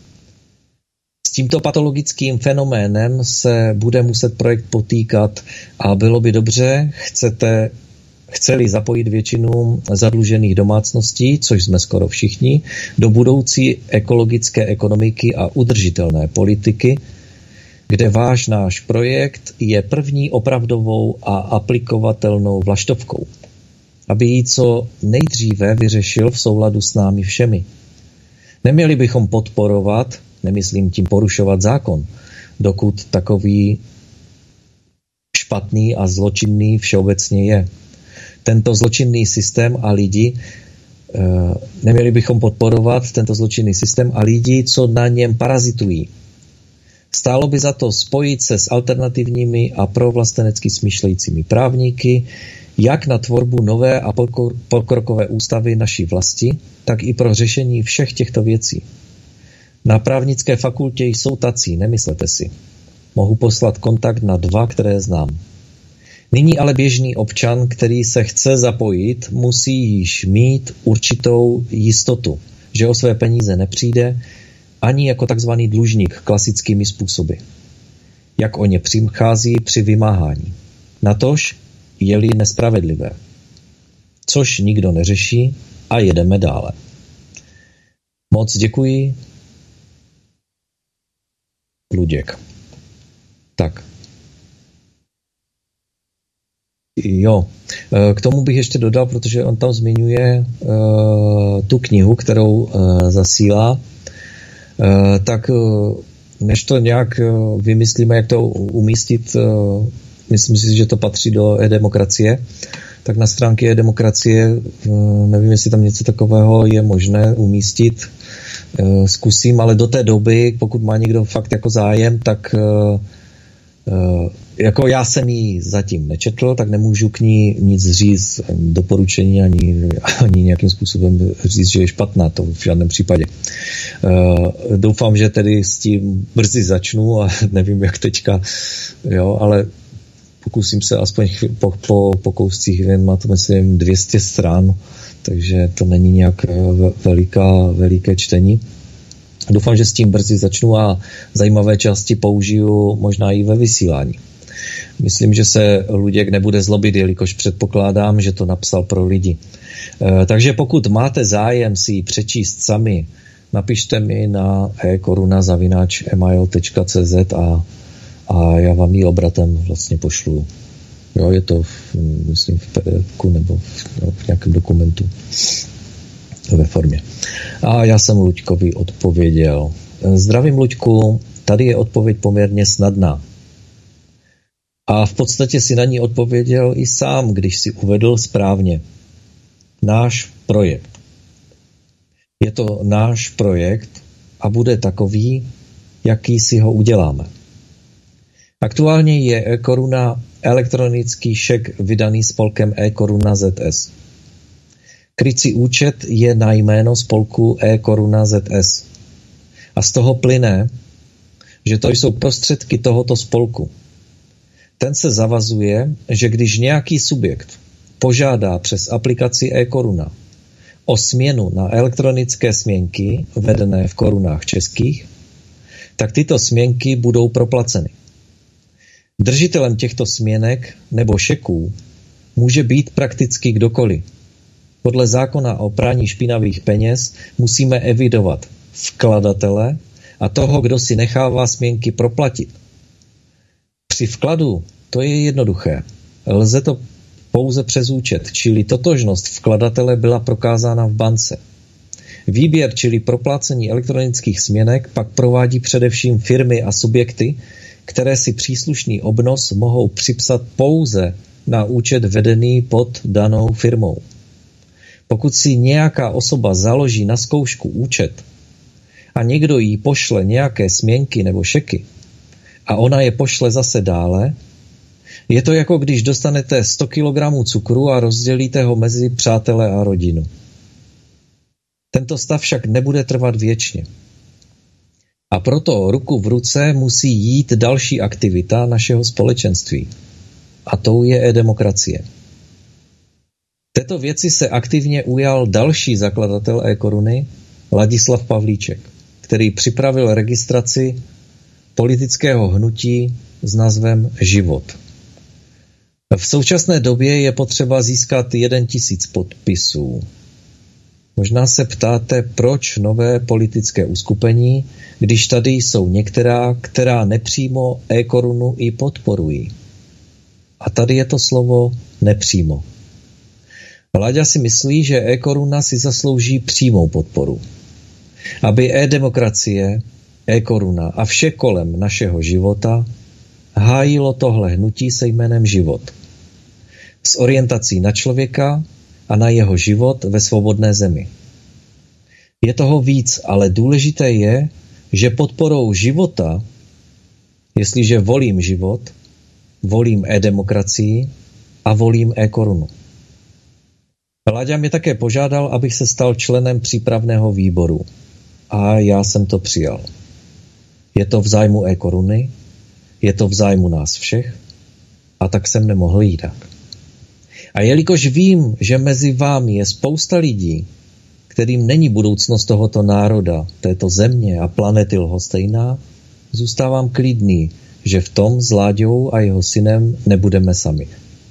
S tímto patologickým fenoménem se bude muset projekt potýkat a bylo by dobře, chcete Chceli zapojit většinu zadlužených domácností, což jsme skoro všichni, do budoucí ekologické ekonomiky a udržitelné politiky, kde váš náš projekt je první opravdovou a aplikovatelnou vlaštovkou, aby ji co nejdříve vyřešil v souladu s námi všemi. Neměli bychom podporovat, nemyslím tím porušovat zákon, dokud takový špatný a zločinný všeobecně je. Tento zločinný systém a lidi, neměli bychom podporovat tento zločinný systém a lidi, co na něm parazitují. Stálo by za to spojit se s alternativními a provlastenecky smýšlejícími právníky, jak na tvorbu nové a pokrokové ústavy naší vlasti, tak i pro řešení všech těchto věcí. Na právnické fakultě jsou tací, nemyslete si. Mohu poslat kontakt na dva, které znám. Nyní ale běžný občan, který se chce zapojit, musí již mít určitou jistotu, že o své peníze nepřijde ani jako takzvaný dlužník klasickými způsoby. Jak o ně přichází při vymáhání. Natož je-li nespravedlivé. Což nikdo neřeší a jedeme dále. Moc děkuji. Luděk. Tak. Jo, k tomu bych ještě dodal, protože on tam zmiňuje uh, tu knihu, kterou uh, zasílá, uh, tak uh, než to nějak uh, vymyslíme, jak to umístit, uh, myslím si, že to patří do e-demokracie, tak na stránky e-demokracie, uh, nevím, jestli tam něco takového je možné umístit, uh, zkusím, ale do té doby, pokud má někdo fakt jako zájem, tak uh, uh, jako já jsem ji zatím nečetl, tak nemůžu k ní nic říct, doporučení, ani, ani nějakým způsobem říct, že je špatná, to v žádném případě. Uh, doufám, že tedy s tím brzy začnu a nevím, jak teďka, jo, ale pokusím se aspoň po, po, po kouscích, jen má to myslím dvě stě stran, takže to není nějak veliká, veliké čtení. Doufám, že s tím brzy začnu a zajímavé části použiju možná i ve vysílání. Myslím, že se Luděk nebude zlobit, jelikož předpokládám, že to napsal pro lidi. E, takže pokud máte zájem si ji přečíst sami, napište mi na e-koruna zavináč email tečka cz a, a já vám ji obratem vlastně pošlu. Jo, je to, v, myslím, v pé dé efku nebo v, no, v nějakém dokumentu ve formě. A já jsem Luďkovi odpověděl. Zdravím, Luďku, tady je odpověď poměrně snadná. A v podstatě si na ní odpověděl i sám, když si uvedl správně. Náš projekt. Je to náš projekt a bude takový, jaký si ho uděláme. Aktuálně je e-koruna elektronický šek vydaný spolkem e-koruna zet es. Krycí účet je na jméno spolku e-koruna zet es. A z toho plyne, že to jsou prostředky tohoto spolku. Ten se zavazuje, že když nějaký subjekt požádá přes aplikaci e-koruna o směnu na elektronické směnky vedené v korunách českých, tak tyto směnky budou proplaceny. Držitelem těchto směnek nebo šeků může být prakticky kdokoliv. Podle zákona o praní špinavých peněz musíme evidovat vkladatele a toho, kdo si nechává směnky proplatit. Při vkladu to je jednoduché. Lze to pouze přes účet, čili totožnost vkladatele byla prokázána v bance. Výběr, čili proplácení elektronických směnek, pak provádí především firmy a subjekty, které si příslušný obnos mohou připsat pouze na účet vedený pod danou firmou. Pokud si nějaká osoba založí na zkoušku účet a někdo jí pošle nějaké směnky nebo šeky a ona je pošle zase dále, je to jako když dostanete sto kilogramů cukru a rozdělíte ho mezi přátele a rodinu. Tento stav však nebude trvat věčně. A proto ruku v ruce musí jít další aktivita našeho společenství. A tou je e-demokracie. Této věci se aktivně ujal další zakladatel e-koruny, Ladislav Pavlíček, který připravil registraci politického hnutí s názvem Život. V současné době je potřeba získat jeden tisíc podpisů. Možná se ptáte, proč nové politické uskupení, když tady jsou některá, která nepřímo e-korunu i podporují. A tady je to slovo nepřímo. Láďa si myslí, že e-koruna si zaslouží přímou podporu. Aby e-demokracie, e-koruna a vše kolem našeho života hájilo tohle hnutí se jménem Život. S orientací na člověka a na jeho život ve svobodné zemi. Je toho víc, ale důležité je, že podporou života, jestliže volím život, volím e-demokracii a volím e-korunu. Láďa mě také požádal, abych se stal členem přípravného výboru. A já jsem to přijal. Je to v zájmu e-koruny, je to v zájmu nás všech, a tak jsem nemohl jinak. A jelikož vím, že mezi vámi je spousta lidí, kterým není budoucnost tohoto národa, této země a planety lhostejná, zůstávám klidný, že v tom s Láďou a jeho synem nebudeme sami.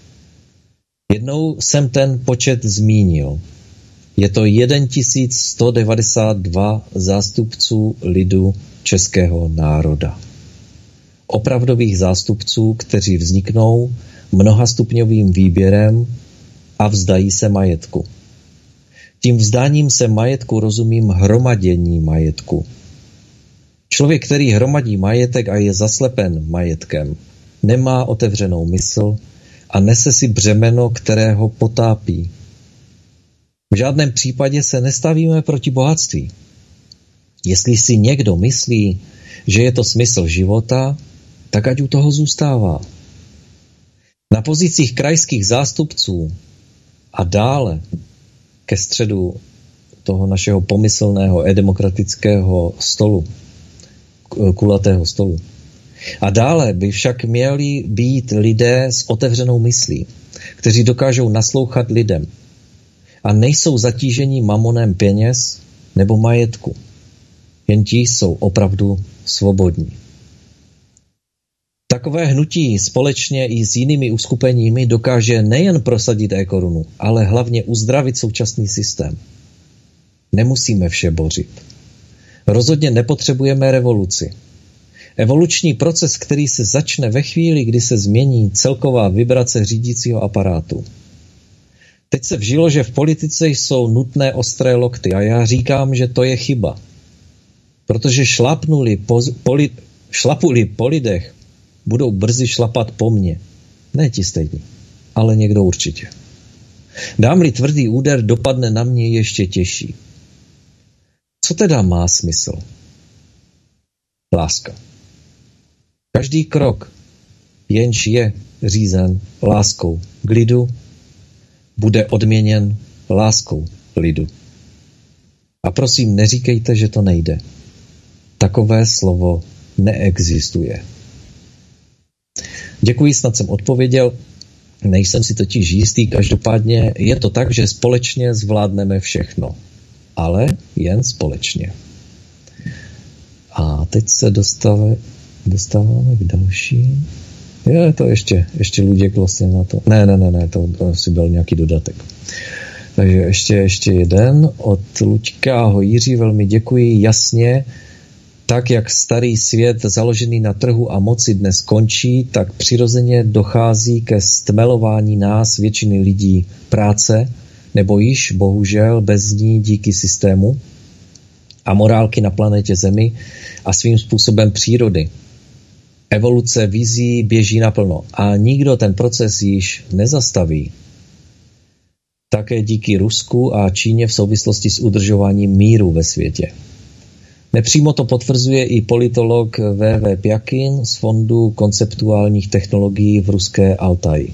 Jednou jsem ten počet zmínil. Je to jeden tisíc sto devadesát dva zástupců lidu českého národa. Opravdových zástupců, kteří vzniknou mnohastupňovým výběrem a vzdají se majetku. Tím vzdáním se majetku rozumím hromadění majetku. Člověk, který hromadí majetek a je zaslepen majetkem, nemá otevřenou mysl a nese si břemeno, které ho potápí. V žádném případě se nestavíme proti bohatství. Jestli si někdo myslí, že je to smysl života, tak ať u toho zůstává. Na pozicích krajských zástupců a dále ke středu toho našeho pomyslného e-demokratického stolu, kulatého stolu. A dále by však měli být lidé s otevřenou myslí, kteří dokážou naslouchat lidem a nejsou zatíženi mamonem peněz nebo majetku. Jen ti jsou opravdu svobodní. Takové hnutí společně i s jinými uskupeními dokáže nejen prosadit e-korunu, ale hlavně uzdravit současný systém. Nemusíme vše bořit. Rozhodně nepotřebujeme revoluci. Evoluční proces, který se začne ve chvíli, kdy se změní celková vibrace řídícího aparátu. Teď se vžilo, že v politice jsou nutné ostré lokty a já říkám, že to je chyba. Protože šlapnuli po, poli, šlapuli po lidech, budou brzy šlapat po mně. Ne ti stejní, ale někdo určitě. Dám-li tvrdý úder, dopadne na mě ještě těžší. Co teda má smysl? Láska. Každý krok, jenž je řízen láskou k lidu, bude odměněn láskou lidu. A prosím, neříkejte, že to nejde. Takové slovo neexistuje. Děkuji, snad jsem odpověděl. Nejsem si totiž jistý, každopádně je to tak, že společně zvládneme všechno. Ale jen společně. A teď se dostave, dostáváme k další. Je to ještě, ještě Luděk vlastně na to. Ne, ne, ne, ne, to, to asi byl nějaký dodatek. Takže ještě, ještě jeden od Luďka. Ahoj Jiří, velmi děkuji. Jasně, tak jak starý svět založený na trhu a moci dnes končí, tak přirozeně dochází ke stmelování nás, většiny lidí, práce, nebo již bohužel bez ní díky systému a morálky na planetě Zemi a svým způsobem přírody. Evoluce vizí běží naplno a nikdo ten proces již nezastaví. Také díky Rusku a Číně v souvislosti s udržováním míru ve světě. Nepřímo to potvrzuje i politolog V V Pjakin z Fondu konceptuálních technologií v ruské Altaji.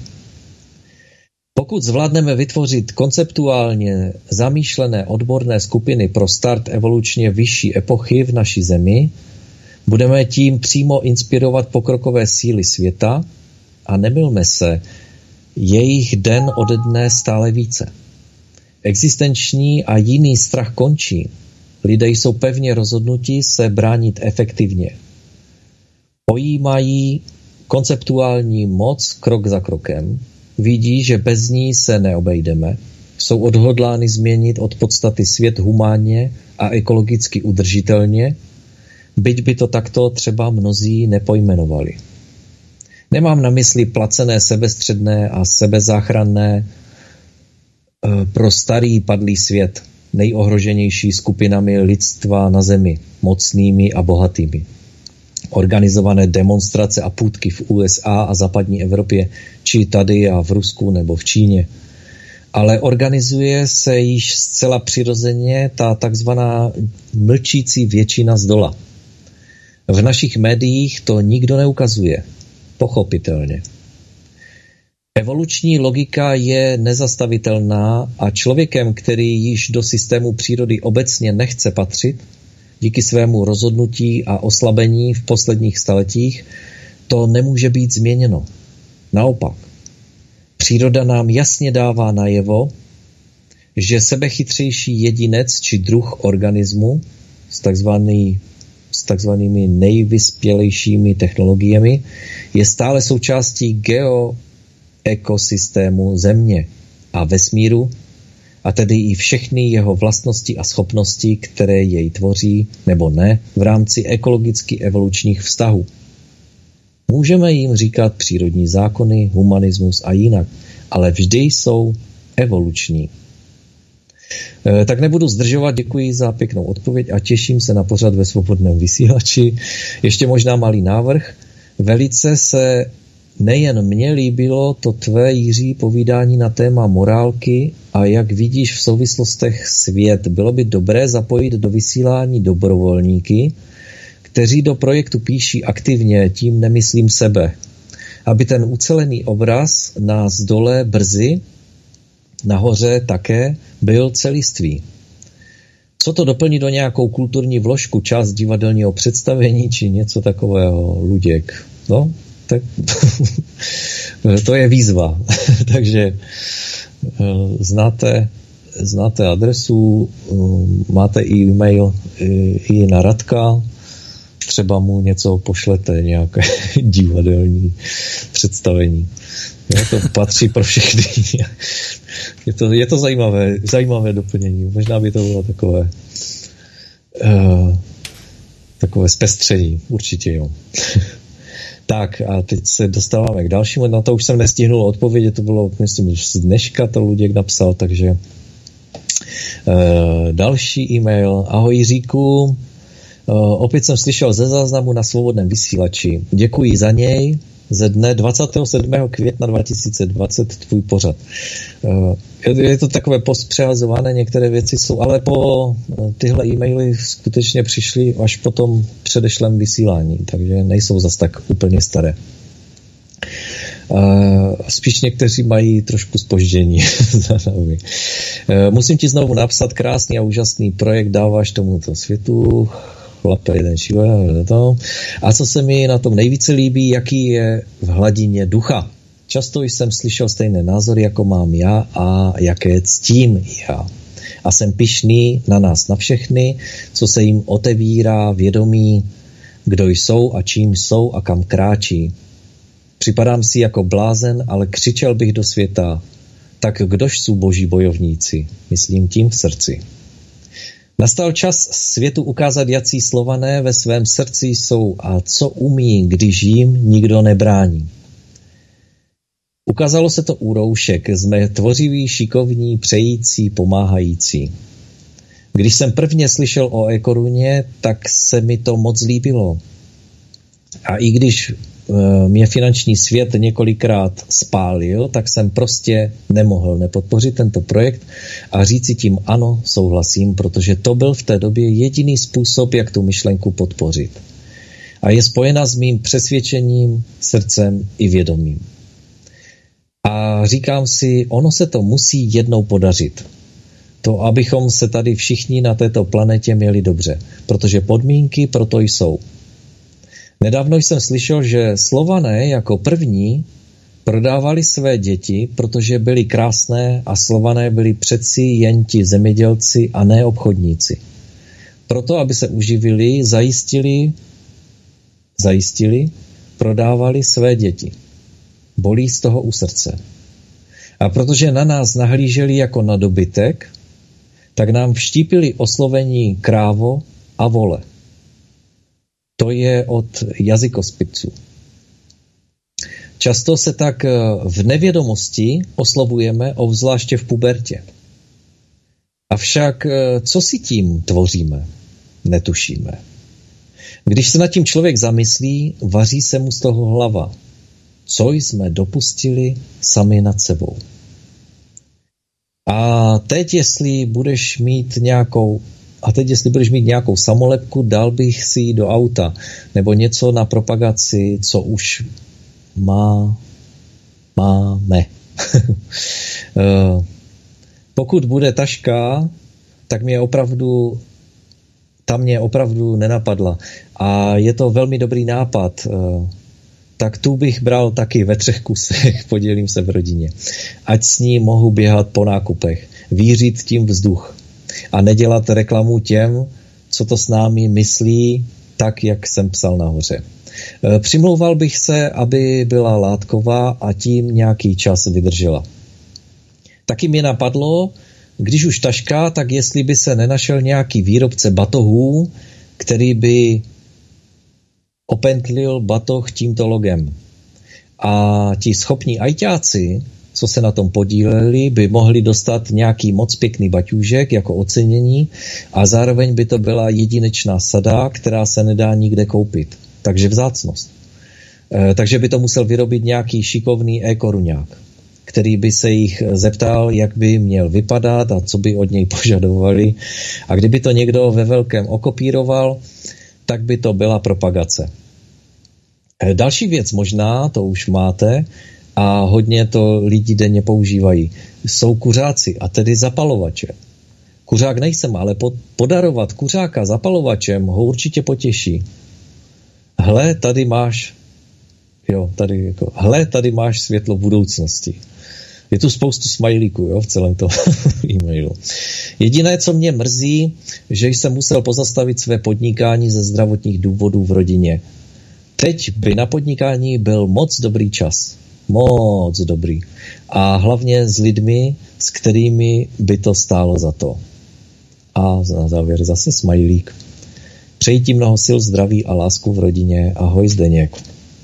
Pokud zvládneme vytvořit konceptuálně zamýšlené odborné skupiny pro start evolučně vyšší epochy v naší zemi, budeme tím přímo inspirovat pokrokové síly světa a nemylme se, jejich den ode dne stále více. Existenční a jiný strach končí. Lidé jsou pevně rozhodnuti se bránit efektivně. Pojímají konceptuální moc krok za krokem, vidí, že bez ní se neobejdeme, jsou odhodlány změnit od podstaty svět humánně a ekologicky udržitelně, byť by to takto třeba mnozí nepojmenovali. Nemám na mysli placené sebestředné a sebezáchranné e, pro starý padlý svět, nejohroženější skupinami lidstva na zemi, mocnými a bohatými. Organizované demonstrace a půtky v U S A a západní Evropě, či tady a v Rusku nebo v Číně. Ale organizuje se již zcela přirozeně ta takzvaná mlčící většina z dola. V našich médiích to nikdo neukazuje. Pochopitelně. Evoluční logika je nezastavitelná a člověkem, který již do systému přírody obecně nechce patřit, díky svému rozhodnutí a oslabení v posledních staletích, to nemůže být změněno. Naopak, příroda nám jasně dává najevo, že sebechytřejší jedinec či druh organismu s, takzvaný, s takzvanými nejvyspělejšími technologiemi je stále součástí geoekosystému Země a vesmíru, a tedy i všechny jeho vlastnosti a schopnosti, které jej tvoří, nebo ne, v rámci ekologicky evolučních vztahů. Můžeme jim říkat přírodní zákony, humanismus a jinak, ale vždy jsou evoluční. E, tak nebudu zdržovat, děkuji za pěknou odpověď a těším se na pořad ve Svobodném vysílači. Ještě možná malý návrh. Velice se nejen mně líbilo to tvé, Jiří, povídání na téma morálky a jak vidíš v souvislostech svět. Bylo by dobré zapojit do vysílání dobrovolníky, kteří do projektu píší aktivně, tím nemyslím sebe, aby ten ucelený obraz nás dole brzy, nahoře také, byl celistvý. Co to doplnit do nějakou kulturní vložku, část divadelního představení či něco takového, Luděk? No, tak to je výzva. Takže znáte, znáte adresu, máte i e-mail i na Radka, třeba mu něco pošlete, nějaké divadelní představení. Jo, to patří pro všechny. Je to, je to zajímavé, zajímavé doplnění. Možná by to bylo takové uh, takové zpestření. Určitě jo. Tak a teď se dostáváme k dalšímu. Na to už jsem nestihnul odpovědět, to bylo, myslím, z dneška to Luděk napsal, takže uh, další e-mail. Ahoj Jiříku, uh, opět jsem slyšel ze záznamu na Svobodném vysílači. Děkuji za něj. Ze dne dvacátého sedmého května dva tisíce dvacet tvůj pořad. Je to takové postpřehazované, některé věci jsou, ale po tyhle e-maily skutečně přišly až po tom předešlém vysílání, takže nejsou zas tak úplně staré. Spíš někteří mají trošku zpoždění. Musím ti znovu napsat, krásný a úžasný projekt dáváš tomuto světu. Chlape, jeden šíle. A co se mi na tom nejvíce líbí, jaký je v hladině ducha. Často jsem slyšel stejné názory, jako mám já a jaké ctím já. A jsem pyšný na nás, na všechny, co se jim otevírá vědomí, kdo jsou a čím jsou a kam kráčí. Připadám si jako blázen, ale křičel bych do světa. Tak kdož jsou boží bojovníci? Myslím tím v srdci. Nastal čas světu ukázat, jací Slované ve svém srdci jsou a co umí, když jim nikdo nebrání. Ukázalo se to u roušek, jsme tvořiví, šikovní, přející, pomáhající. Když jsem prvně slyšel o e-koruně, tak se mi to moc líbilo. A i když e, mě finanční svět několikrát spálil, tak jsem prostě nemohl nepodpořit tento projekt a říci tím ano, souhlasím, protože to byl v té době jediný způsob, jak tu myšlenku podpořit. A je spojena s mým přesvědčením, srdcem i vědomím. A říkám si, ono se to musí jednou podařit. To, abychom se tady všichni na této planetě měli dobře, protože podmínky pro to jsou. Nedávno jsem slyšel, že Slované jako první prodávali své děti, protože byly krásné a Slované byli přeci jen ti zemědělci a ne obchodníci. Proto, aby se uživili, zajistili, zajistili, prodávali své děti. Bolí z toho u srdce. A protože na nás nahlíželi jako na dobytek, tak nám vštípili oslovení krávo a vole. To je od jazykospitců. Často se tak v nevědomosti oslovujeme, obzvláště v pubertě. Avšak co si tím tvoříme? Netušíme. Když se nad tím člověk zamyslí, vaří se mu z toho hlava. Co jsme dopustili sami nad sebou. A teď, jestli budeš mít nějakou a teď, jestli budeš mít nějakou samolepku, dal bych si ji do auta, nebo něco na propagaci, co už má, máme. Pokud bude taška, tak mě opravdu ta mě opravdu nenapadla. A je to velmi dobrý nápad. Tak tu bych bral taky ve třech kusech, podělím se v rodině. Ať s ní mohu běhat po nákupech, vířit tím vzduch a nedělat reklamu těm, co to s námi myslí, tak, jak jsem psal nahoře. Přimlouval bych se, aby byla látková a tím nějaký čas vydržela. Taky mě napadlo, když už taška, tak jestli by se nenašel nějaký výrobce batohů, který by opentlil batoh tímto logem. A ti schopní ajťáci, co se na tom podíleli, by mohli dostat nějaký moc pěkný baťůžek jako ocenění a zároveň by to byla jedinečná sada, která se nedá nikde koupit. Takže vzácnost. E, takže by to musel vyrobit nějaký šikovný e-koruňák, který by se jich zeptal, jak by měl vypadat a co by od něj požadovali. A kdyby to někdo ve velkém okopíroval, tak by to byla propagace. Další věc možná, to už máte, a hodně to lidi denně používají, jsou kuřáci, a tedy zapalovače. Kuřák nejsem, ale podarovat kuřáka zapalovačem ho určitě potěší. Hle, tady máš, jo, tady jako, hle, tady máš světlo budoucnosti. Je tu spoustu smajlíků, jo, v celém tom e-mailu. Jediné, co mě mrzí, že jsem musel pozastavit své podnikání ze zdravotních důvodů v rodině. Teď by na podnikání byl moc dobrý čas. Moc dobrý. A hlavně s lidmi, s kterými by to stálo za to. A na závěr zase smajlík. Přeji ti mnoho sil, zdraví a lásku v rodině. Ahoj, Zdeněk.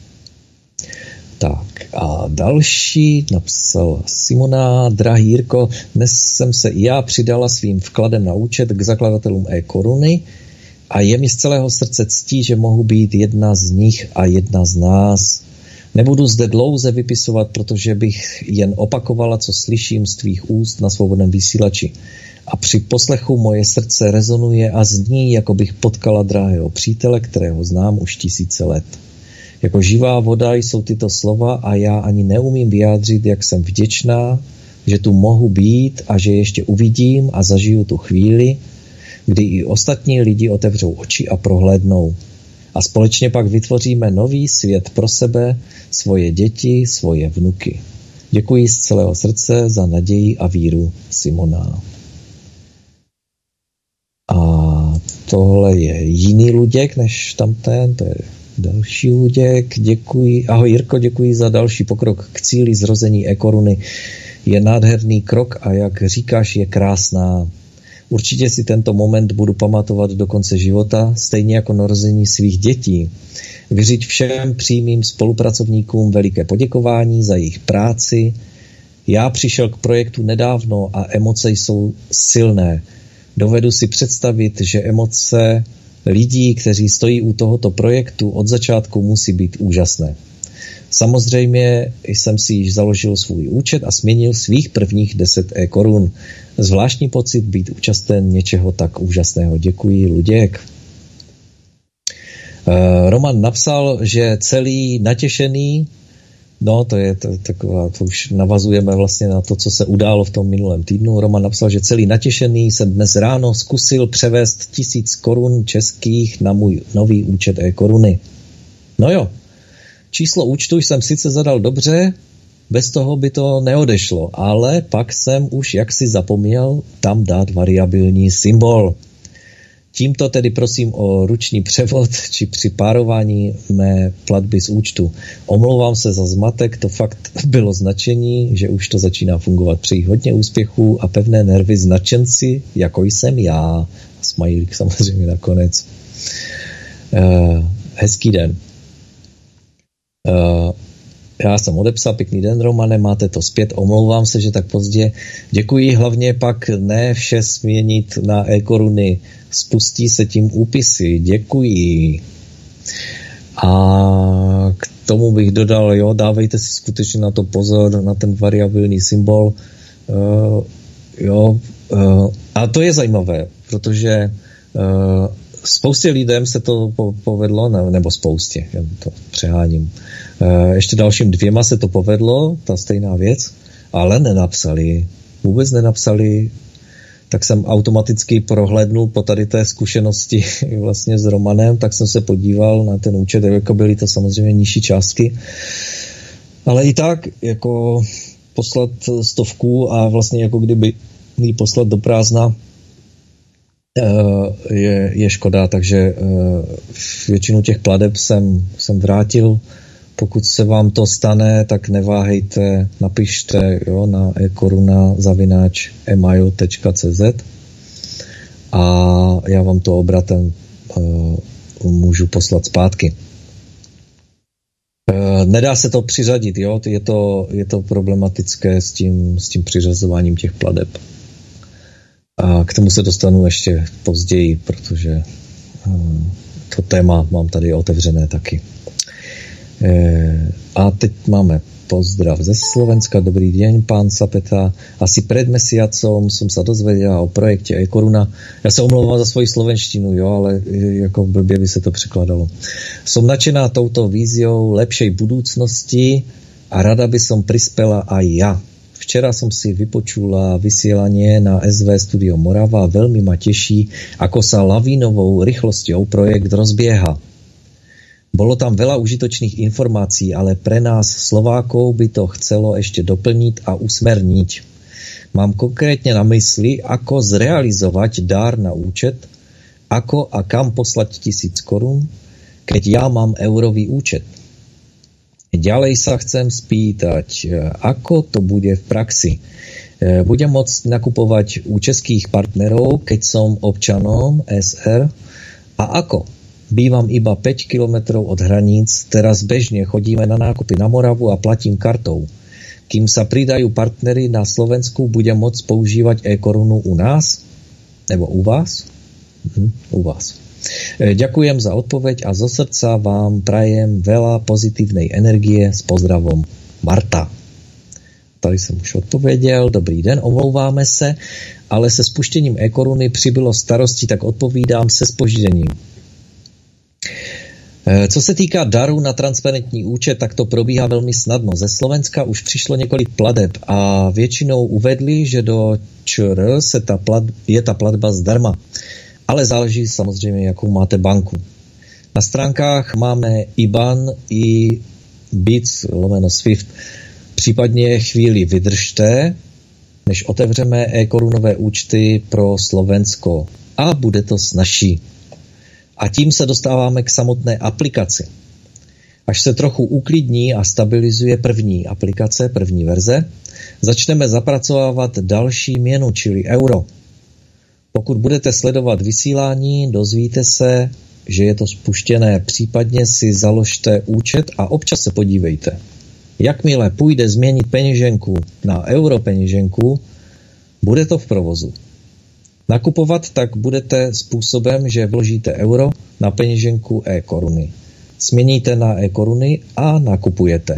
Tak a další napsal Simona: drahý Jirko, dnes jsem se i já přidala svým vkladem na účet k zakladatelům e-koruny a je mi z celého srdce ctí, že mohu být jedna z nich a jedna z nás. Nebudu zde dlouze vypisovat, protože bych jen opakovala, co slyším z tvých úst na svobodném vysílači. A při poslechu moje srdce rezonuje a zní, jako bych potkala drahého přítele, kterého znám už tisíce let. Jako živá voda jsou tyto slova a já ani neumím vyjádřit, jak jsem vděčná, že tu mohu být a že ještě uvidím a zažiju tu chvíli, kdy i ostatní lidi otevřou oči a prohlédnou. A společně pak vytvoříme nový svět pro sebe, svoje děti, svoje vnuky. Děkuji z celého srdce za naději a víru, Simona. A tohle je jiný Luděk než tamten, to je další Luděk. Děkuji. Ahoj Jirko, děkuji za další pokrok k cíli zrození e-koruny. Je nádherný krok a jak říkáš, je krásná. Určitě si tento moment budu pamatovat do konce života, stejně jako narození svých dětí. Vyřiď všem přímým spolupracovníkům veliké poděkování za jejich práci. Já přišel k projektu nedávno a emoce jsou silné. Dovedu si představit, že emoce lidí, kteří stojí u tohoto projektu od začátku, musí být úžasné. Samozřejmě jsem si již založil svůj účet a směnil svých prvních deset e-korun. Zvláštní pocit být účasten něčeho tak úžasného. Děkuji, Luděk. Roman napsal, že celý natěšený, no to je to, taková, to už navazujeme vlastně na to, co se událo v tom minulém týdnu. Roman napsal, že celý natěšený jsem dnes ráno zkusil převést tisíc korun českých na můj nový účet e-koruny. No jo, číslo účtu jsem sice zadal dobře, bez toho by to neodešlo, ale pak jsem už jaksi zapomněl tam dát variabilní symbol. Tímto tedy prosím o ruční převod či připárování mé platby z účtu. Omlouvám se za zmatek, to fakt bylo značení, že už to začíná fungovat. Přeji hodně úspěchů a pevné nervy značenci, jako jsem já. Smajlík samozřejmě nakonec. Uh, hezký den. Uh, já jsem odepsal, pěkný den, Romane, máte to zpět, omlouvám se, že tak pozdě. Děkuji, hlavně pak ne vše směnit na e-koruny, spustí se tím úpisy, děkuji. A k tomu bych dodal, jo, dávejte si skutečně na to pozor, na ten variabilní symbol, uh, jo, uh, a to je zajímavé, protože uh, spoustě lidem se to povedlo, ne, nebo spoustě, já to přeháním. Ještě dalším dvěma se to povedlo, ta stejná věc, ale nenapsali, vůbec nenapsali, tak jsem automaticky prohlédnul po tady té zkušenosti vlastně s Romanem, tak jsem se podíval na ten účet, jako byly to samozřejmě nižší částky, ale i tak, jako poslat stovku a vlastně jako kdyby jí poslat do prázdna, je, je škoda, takže většinu těch plateb jsem, jsem vrátil. Pokud se vám to stane, tak neváhejte, napište, jo, na e-koruna zavináč email tečka cz a já vám to obratem uh, můžu poslat zpátky. Uh, nedá se to přiřadit, jo, je to, je to problematické s tím, s tím přiřazováním těch plateb. A k tomu se dostanu ještě později, protože uh, to téma mám tady otevřené taky. A teď máme pozdrav ze Slovenska. Dobrý deň, pán Sapeta. Asi pred mesiacom som sa dozvedela o projekte e-koruna. Ja sa omlouvám za svoji slovenštinu, jo, ale jako blbě by se to překladalo. Som nadšená touto víziou lepšej budúcnosti a rada by som prispela aj ja. Včera som si vypočula vysielanie na es vé Studio Morava a veľmi ma teší, ako sa lavínovou rýchlosťou projekt rozbieha. Bolo tam veľa užitočných informácií, ale pre nás Slovákov by to chcelo ešte doplniť a usmerniť. Mám konkrétne na mysli, ako zrealizovať dar na účet, ako a kam poslať tisíc korún, keď ja mám eurový účet. Ďalej sa chcem spýtať, ako to bude v praxi. Budem môcť nakupovať u českých partnerov, keď som občanom es er, a ako? Bývam iba päť kilometrov od hraníc, teraz bežne chodíme na nákupy na Moravu a platím kartou. Kým sa pridajú partnery na Slovensku, budem môcť používať e-korunu u nás? Nebo u vás? Hm, u vás. Ďakujem za odpoveď a zo srdca vám prajem veľa pozitívnej energie s pozdravom Marta. Tady jsem už odpověděl, dobrý den, omlouváme se, ale se spuštěním e-koruny přibylo starosti, tak odpovídám se zpožděním. Co se týká darů na transparentní účet, tak to probíhá velmi snadno. Ze Slovenska už přišlo několik plateb a většinou uvedli, že do ČR se ta plat, je ta platba zdarma. Ale záleží samozřejmě, jakou máte banku. Na stránkách máme I B A N i B I C lomeno Swift. Případně chvíli vydržte, než otevřeme e-korunové účty pro Slovensko. A bude to snazší. A tím se dostáváme k samotné aplikaci. Až se trochu uklidní a stabilizuje první aplikace, první verze, začneme zapracovávat další měnu, čili euro. Pokud budete sledovat vysílání, dozvíte se, že je to spuštěné. Případně si založte účet a občas se podívejte. Jakmile půjde změnit peněženku na euro peněženku, bude to v provozu. Nakupovat tak budete způsobem, že vložíte euro na peněženku e-koruny. Směníte na e-koruny a nakupujete.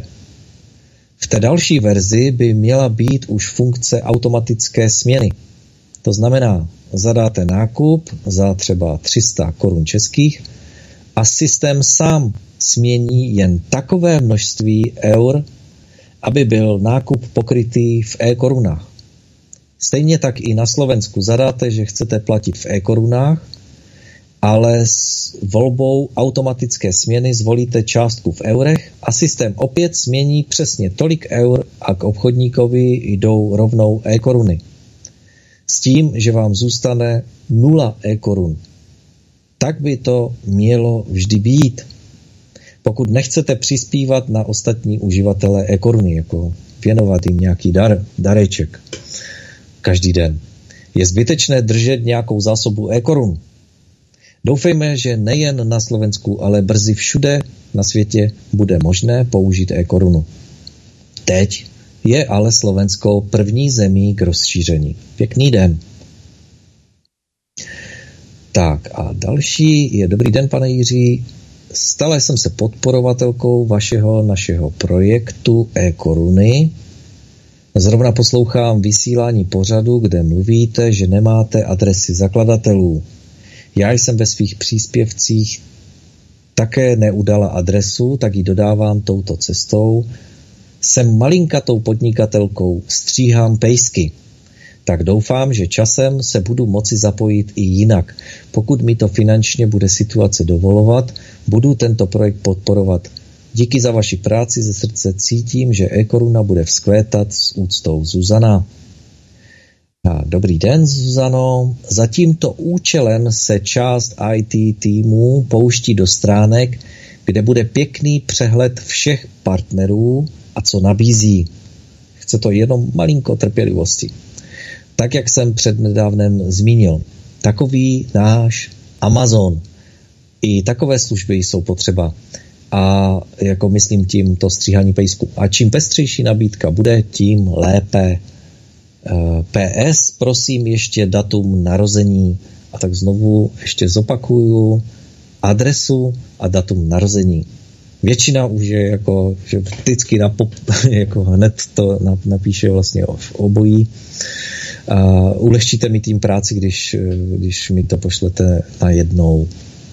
V té další verzi by měla být už funkce automatické směny. To znamená, zadáte nákup za třeba tři sta korun českých a systém sám smění jen takové množství eur, aby byl nákup pokrytý v e-korunách. Stejně tak i na Slovensku zadáte, že chcete platit v e-korunách, ale s volbou automatické směny zvolíte částku v eurech a systém opět smění přesně tolik eur a k obchodníkovi jdou rovnou e-koruny. S tím, že vám zůstane nula e-korun. Tak by to mělo vždy být. Pokud nechcete přispívat na ostatní uživatele e-koruny, jako věnovat jim nějaký dar, dareček každý den, je zbytečné držet nějakou zásobu e-korun. Doufejme, že nejen na Slovensku, ale brzy všude na světě bude možné použít e-korunu. Teď je ale Slovensko první zemí k rozšíření. Pěkný den. Tak a další je dobrý den, pane Jiří. Stala jsem se podporovatelkou vašeho našeho projektu e-koruny. Zrovna poslouchám vysílání pořadu, kde mluvíte, že nemáte adresy zakladatelů. Já jsem ve svých příspěvcích také neudala adresu, tak ji dodávám touto cestou. Jsem malinkatou podnikatelkou, stříhám pejsky. Tak doufám, že časem se budu moci zapojit i jinak. Pokud mi to finančně bude situace dovolovat, budu tento projekt podporovat. Díky za vaši práci, ze srdce cítím, že e-koruna bude vzkvétat s úctou. Zuzana. A dobrý den, Zuzano. Za tímto účelem se část í té týmu pouští do stránek, kde bude pěkný přehled všech partnerů a co nabízí. Chce to jenom malinko trpělivosti. Tak, jak jsem přednedávnem zmínil. Takový náš Amazon. I takové služby jsou potřeba. A jako myslím tím to stříhání pejsku. A čím pestřejší nabídka bude, tím lépe. P S, prosím ještě datum narození. A tak znovu ještě zopakuju adresu a datum narození. Většina už je jako, že vždycky napop, jako hned to napíše vlastně v obojí. A ulehčíte mi tím práci, když, když mi to pošlete najednou.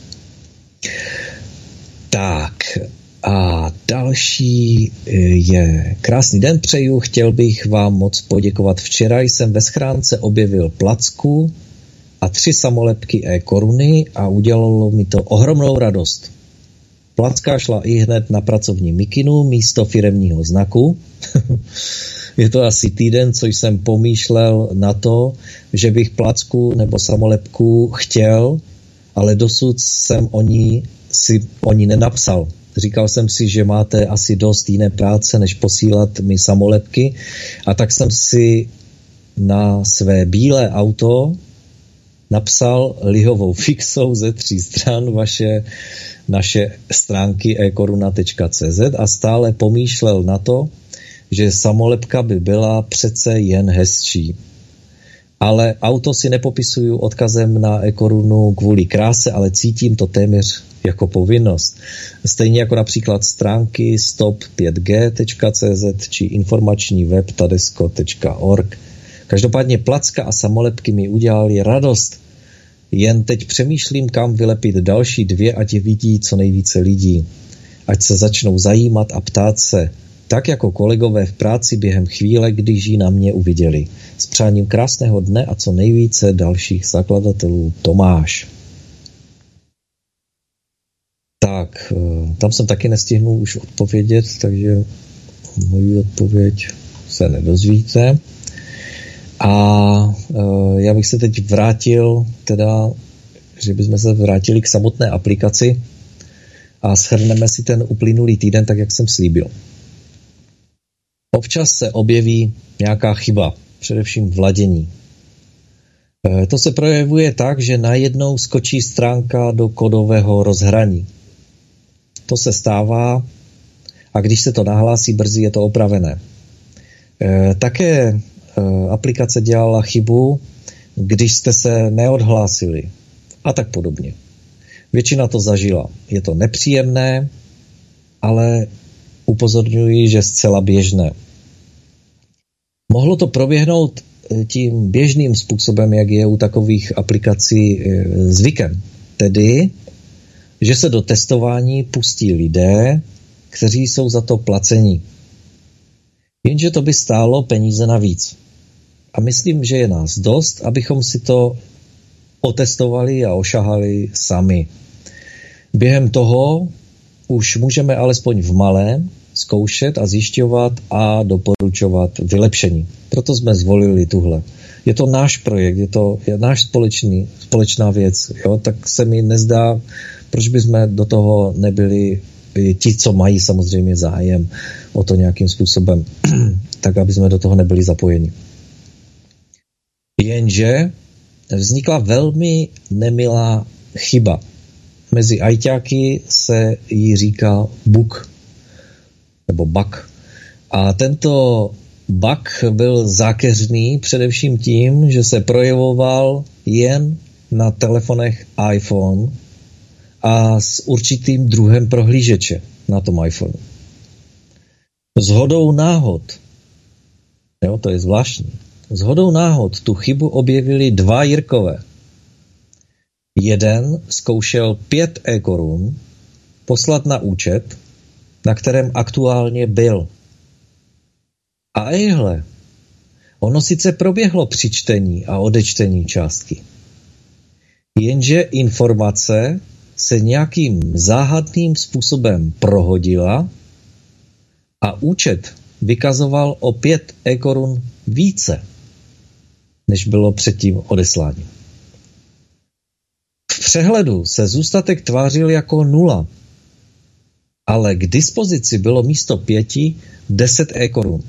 Tak a další je krásný den přeju, chtěl bych vám moc poděkovat. Včera jsem ve schránce objevil placku a tři samolepky e-koruny a udělalo mi to ohromnou radost. Placka šla i hned na pracovní mikinu místo firemního znaku. Je to asi týden, co jsem pomýšlel na to, že bych placku nebo samolepku chtěl, ale dosud jsem o ní, si o ní nenapsal. Říkal jsem si, že máte asi dost jiné práce, než posílat mi samolepky, a tak jsem si na své bílé auto napsal lihovou fixou ze tří stran vaše naše stránky e koruna tečka cé zet a stále pomýšlel na to, že samolepka by byla přece jen hezčí. Ale auto si nepopisuju odkazem na e-korunu kvůli kráse, ale cítím to téměř jako povinnost. Stejně jako například stránky stop pět gé tečka cé zet či informační web tadesko tečka org. Každopádně placka a samolepky mi udělali radost. Jen teď přemýšlím, kam vylepit další dvě, ať je vidí co nejvíce lidí. Ať se začnou zajímat a ptát se, tak jako kolegové v práci během chvíle, když ji na mě uviděli. S přáním krásného dne a co nejvíce dalších zakladatelů. Tomáš. Tak, tam jsem taky nestihnul už odpovědět, takže moji odpověď se nedozvíte. A já bych se teď vrátil, teda, že bychom se vrátili k samotné aplikaci a shrneme si ten uplynulý týden, tak jak jsem slíbil. Občas se objeví nějaká chyba, především v ladění. To se projevuje tak, že najednou skočí stránka do kodového rozhraní. To se stává a když se to nahlásí, brzy je to opravené. Také aplikace dělala chybu, když jste se neodhlásili a tak podobně. Většina to zažila. Je to nepříjemné, ale upozorňuji, že zcela běžné. Mohlo to proběhnout tím běžným způsobem, jak je u takových aplikací zvykem. Tedy, že se do testování pustí lidé, kteří jsou za to placení. Jenže to by stálo peníze navíc. A myslím, že je nás dost, abychom si to otestovali a ošahali sami. Během toho už můžeme alespoň v malém zkoušet a zjišťovat a doporučovat vylepšení. Proto jsme zvolili tuhle. Je to náš projekt, je to je náš společný, společná věc. Jo? Tak se mi nezdá, proč bychom do toho nebyli ti, co mají samozřejmě zájem o to nějakým způsobem, tak aby jsme do toho nebyli zapojeni. Jenže vznikla velmi nemilá chyba. Mezi ajťáky se jí říká bug, nebo bug. A tento bug byl zákeřný především tím, že se projevoval jen na telefonech iPhone a s určitým druhem prohlížeče na tom iPhoneu. Shodou náhod, jo, to je zvláštní, shodou náhod tu chybu objevili dva Jirkové. Jeden zkoušel pět e-korun poslat na účet, na kterém aktuálně byl. A ejhle, ono sice proběhlo přičtení a odečtení částky. Jenže informace se nějakým záhadným způsobem prohodila a účet vykazoval o pět e-korun více, než bylo předtím odesláním. V přehledu se zůstatek tvářil jako nula, ale k dispozici bylo místo pěti deset e-korun.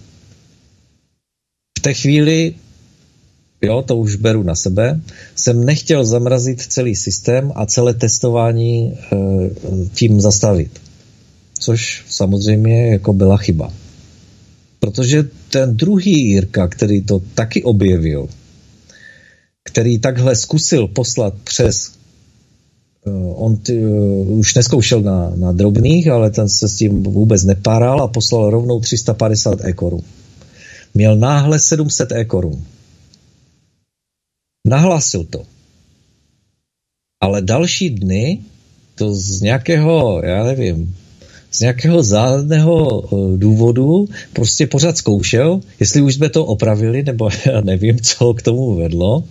V té chvíli, jo, to už beru na sebe, jsem nechtěl zamrazit celý systém a celé testování e, tím zastavit. Což samozřejmě jako byla chyba. Protože ten druhý Jirka, který to taky objevil, který takhle zkusil poslat přes, on ty, už neskoušel na, na drobných, ale ten se s tím vůbec nepáral a poslal rovnou tři sta padesát e-korun. Měl náhle sedm set e-korun. Nahlásil to. Ale další dny to z nějakého, já nevím, z nějakého záhadného důvodu prostě pořád zkoušel, jestli už jsme to opravili, nebo já nevím, co k tomu vedlo.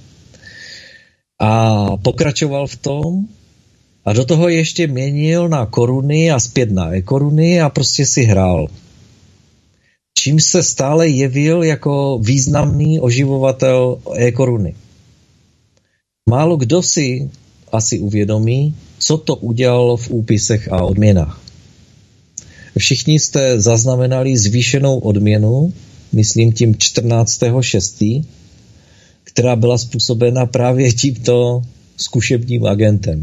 A pokračoval v tom a do toho ještě měnil na koruny a zpět na e-koruny a prostě si hrál. Čím se stále jevil jako významný oživovatel e-koruny. Málo kdo si asi uvědomí, co to udělalo v úpisech a odměnách. Všichni jste zaznamenali zvýšenou odměnu, myslím tím čtrnáctého šestého která byla způsobena právě tímto zkušebním agentem.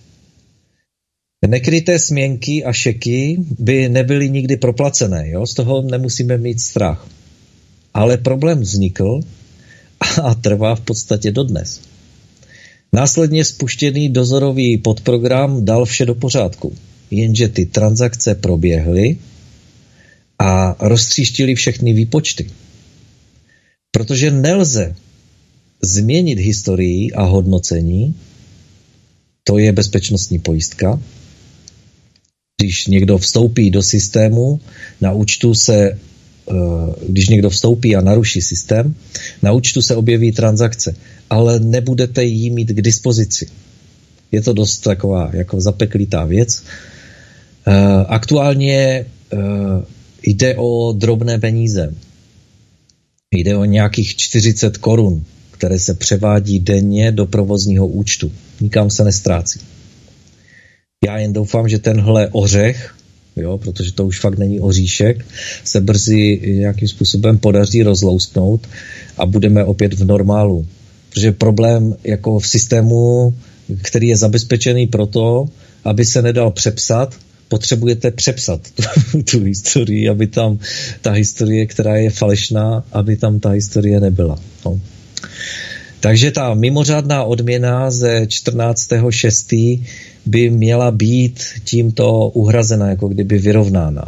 Nekryté směnky a šeky by nebyly nikdy proplacené, jo? Z toho nemusíme mít strach. Ale problém vznikl a trvá v podstatě dodnes. Následně spuštěný dozorový podprogram dal vše do pořádku, jenže ty transakce proběhly a roztříštily všechny výpočty. Protože nelze změnit historii a hodnocení, To je bezpečnostní pojistka. Když někdo vstoupí do systému, na účtu se, když někdo vstoupí a naruší systém, na účtu se objeví transakce, ale nebudete ji mít k dispozici. Je to dost taková jako zapeklitá věc. Aktuálně jde o drobné peníze. Jde o nějakých čtyřicet korun, které se převádí denně do provozního účtu. Nikam se nestrácí. Já jen doufám, že tenhle ořech, jo, protože to už fakt není oříšek, se brzy nějakým způsobem podaří rozlousknout a budeme opět v normálu. Protože problém jako v systému, který je zabezpečený proto, aby se nedal přepsat, potřebujete přepsat tu, tu historii, aby tam ta historie, která je falešná, aby tam ta historie nebyla. No. Takže ta mimořádná odměna ze čtrnáctého šestého by měla být tímto uhrazena, jako kdyby vyrovnána.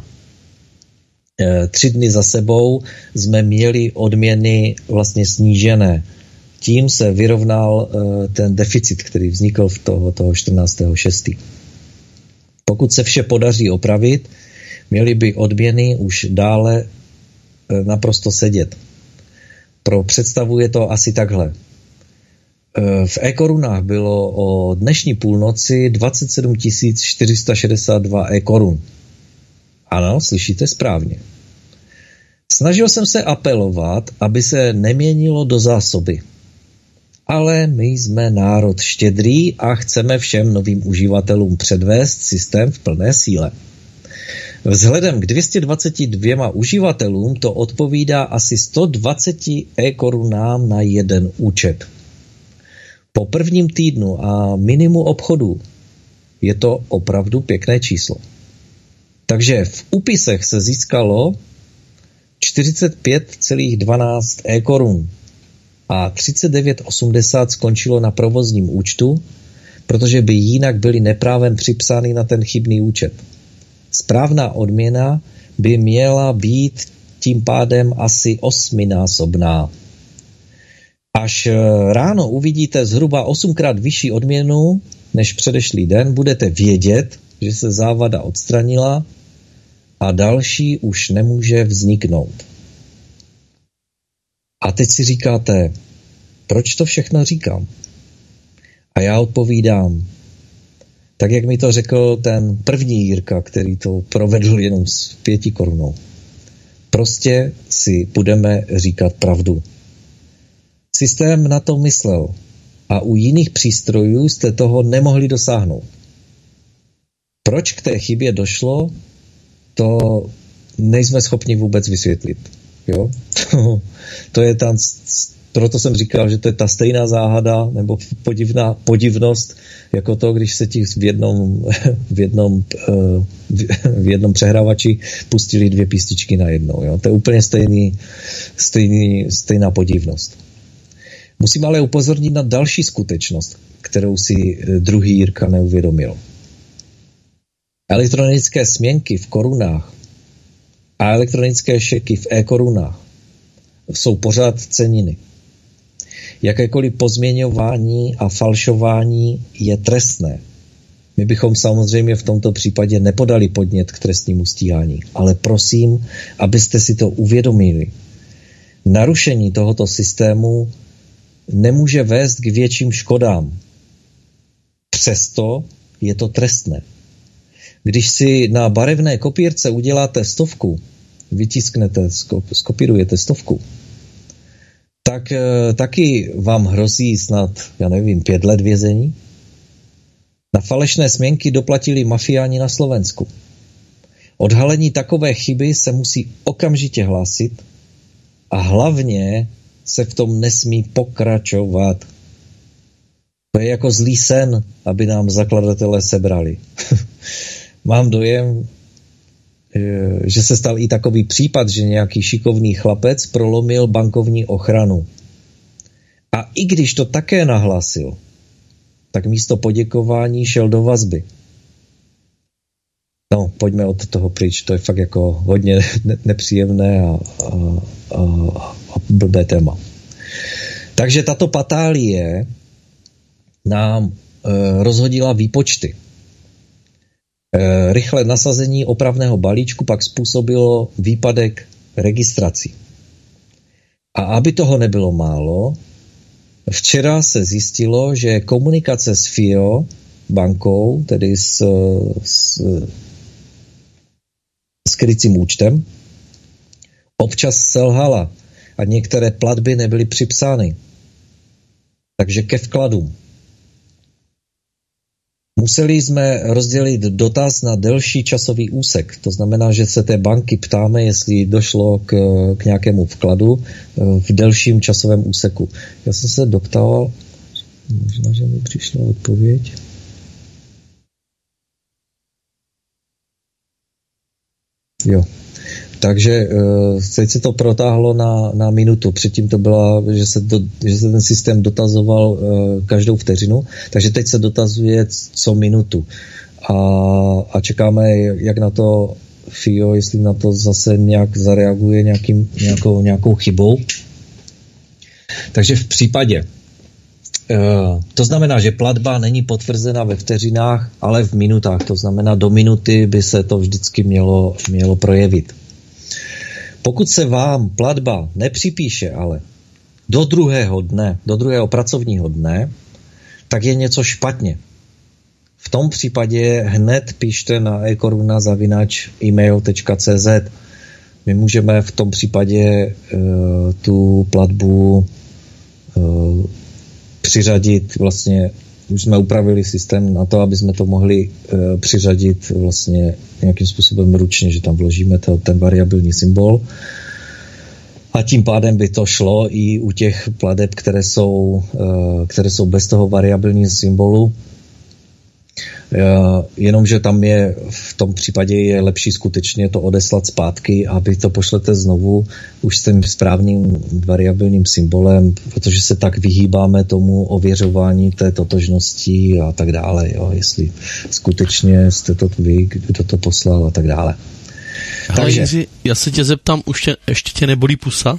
E, tři dny za sebou jsme měli odměny vlastně snížené. Tím se vyrovnal e, ten deficit, který vznikl v toho, toho čtrnáctého šestého Pokud se vše podaří opravit, měly by odměny už dále e, naprosto sedět. Pro představu je to asi takhle. V e-korunách bylo o dnešní půlnoci dvacet sedm tisíc čtyři sta šedesát dva e-korun. Ano, slyšíte správně. Snažil jsem se apelovat, aby se neměnilo do zásoby. Ale my jsme národ štědrý a chceme všem novým uživatelům předvést systém v plné síle. Vzhledem k dvě stě dvacet dva uživatelům to odpovídá asi sto dvacet e-korunám na jeden účet. Po prvním týdnu a minimu obchodů je to opravdu pěkné číslo. Takže v úpisech se získalo čtyřicet pět celá dvanáct e-korun a třicet devět osmdesát skončilo na provozním účtu, protože by jinak byly neprávem připsány na ten chybný účet. Správná odměna by měla být tím pádem asi osminásobná. Až ráno uvidíte zhruba osmkrát vyšší odměnu než předešlý den, budete vědět, že se závada odstranila a další už nemůže vzniknout. A teď si říkáte, proč to všechno říkám? A já odpovídám, tak jak mi to řekl ten první Jirka, který to provedl jenom s pěti korunou. Prostě si budeme říkat pravdu. Systém na to myslel a u jiných přístrojů jste toho nemohli dosáhnout. Proč k té chybě došlo, to nejsme schopni vůbec vysvětlit. Jo? To je tam, proto jsem říkal, že to je ta stejná záhada nebo podivná podivnost, jako to, když se ti v jednom, v jednom, v jednom přehrávači pustili dvě písničky najednou. Jo? To je úplně stejný, stejný, stejná podivnost. Musím ale upozornit na další skutečnost, kterou si druhý Jirka neuvědomil. Elektronické směnky v korunách a elektronické šeky v e-korunách jsou pořád ceniny. Jakékoliv pozměňování a falšování je trestné. My bychom samozřejmě v tomto případě nepodali podnět k trestnímu stíhání, ale prosím, abyste si to uvědomili. Narušení tohoto systému nemůže vést k větším škodám. Přesto je to trestné. Když si na barevné kopírce uděláte stovku, vytisknete, skopírujete stovku, tak e, taky vám hrozí snad, já nevím, pět let vězení. Na falešné směnky doplatili mafiáni na Slovensku. Odhalení takové chyby se musí okamžitě hlásit a hlavně se v tom nesmí pokračovat. To je jako zlý sen, aby nám zakladatelé sebrali. Mám dojem, že se stal i takový případ, že nějaký šikovný chlapec prolomil bankovní ochranu. A i když to také nahlásil, tak místo poděkování šel do vazby. No, pojďme od toho pryč, to je fakt jako hodně nepříjemné a, a, a, a blbé téma. Takže tato patálie nám rozhodila výpočty. Rychlé nasazení opravného balíčku pak způsobilo výpadek registrací. A aby toho nebylo málo, včera se zjistilo, že komunikace s F I O bankou, tedy s, s, s krycím účtem, občas selhala a některé platby nebyly připsány. Takže ke vkladům. Museli jsme rozdělit dotaz na delší časový úsek. To znamená, že se té banky ptáme, jestli došlo k, k nějakému vkladu v delším časovém úseku. Já jsem se doptal, možná, že mi přišla odpověď. Jo. Takže teď se to protáhlo na, na minutu. Předtím to byla, že se, do, že se ten systém dotazoval každou vteřinu, takže teď se dotazuje co minutu. A, a čekáme, jak na to F I O, jestli na to zase nějak zareaguje nějakým, nějakou, nějakou chybou. Takže v případě, to znamená, že platba není potvrzena ve vteřinách, ale v minutách. To znamená, do minuty by se to vždycky mělo, mělo projevit. Pokud se vám platba nepřipíše ale do druhého dne, do druhého pracovního dne, tak je něco špatně. V tom případě hned pište na ekoruna zavináč email tečka cé zet. My můžeme v tom případě uh, tu platbu uh, přiřadit vlastně, už jsme upravili systém na to, aby jsme to mohli uh, přiřadit vlastně nějakým způsobem ručně, že tam vložíme to, ten variabilní symbol. A tím pádem by to šlo i u těch plateb, které jsou, uh, které jsou bez toho variabilního symbolu. Uh, jenomže tam je, v tom případě je lepší skutečně to odeslat zpátky, aby to pošlete znovu už s tím správným variabilním symbolem, protože se tak vyhýbáme tomu ověřování té totožnosti a tak dále, jo, jestli skutečně jste to vy, kdo to poslal a tak dále. Ale takže Jiří, já se tě zeptám, už tě, ještě tě nebolí pusa?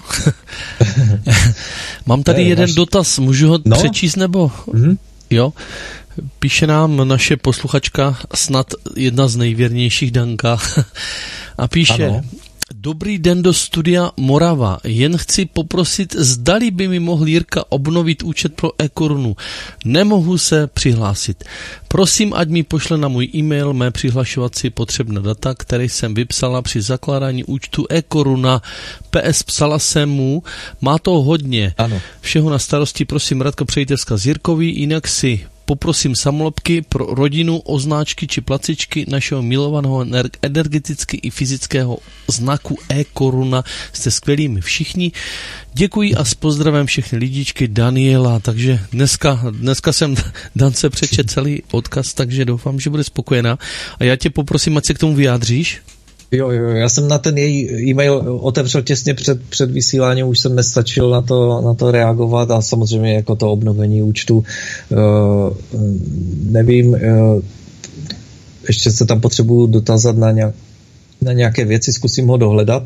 Mám tady ne, jeden máš... dotaz, můžu ho no? přečíst nebo? Mm-hmm. Jo. Píše nám naše posluchačka, snad jedna z nejvěrnějších, Danka, a píše: ano. Dobrý den do studia Morava, jen chci poprosit, zdali by mi mohl Jirka obnovit účet pro eKorunu. Nemohu se přihlásit. Prosím, ať mi pošle na můj e-mail mé přihlašovací potřebné data, které jsem vypsala při zakládání účtu eKoruna. P S psala jsem mu, má to hodně. Ano. Všeho na starosti, prosím, Radko, přejte vzkaz Jirkovi, jinak si poprosím samolepky pro rodinu, označky či placičky našeho milovaného energeticky i fyzického znaku eKoruna. Jste skvělými všichni. Děkuji a s pozdravem všechny lidičky, Daniela. Takže dneska, dneska jsem Dance přečet celý odkaz, takže doufám, že bude spokojená. A já tě poprosím, ať se k tomu vyjádříš. Jo, jo, já jsem na ten její e-mail otevřel těsně před, před vysíláním, už jsem nestačil na to, na to reagovat a samozřejmě jako to obnovení účtu, uh, nevím, uh, ještě se tam potřebuju dotazat na, nějak, na nějaké věci, zkusím ho dohledat,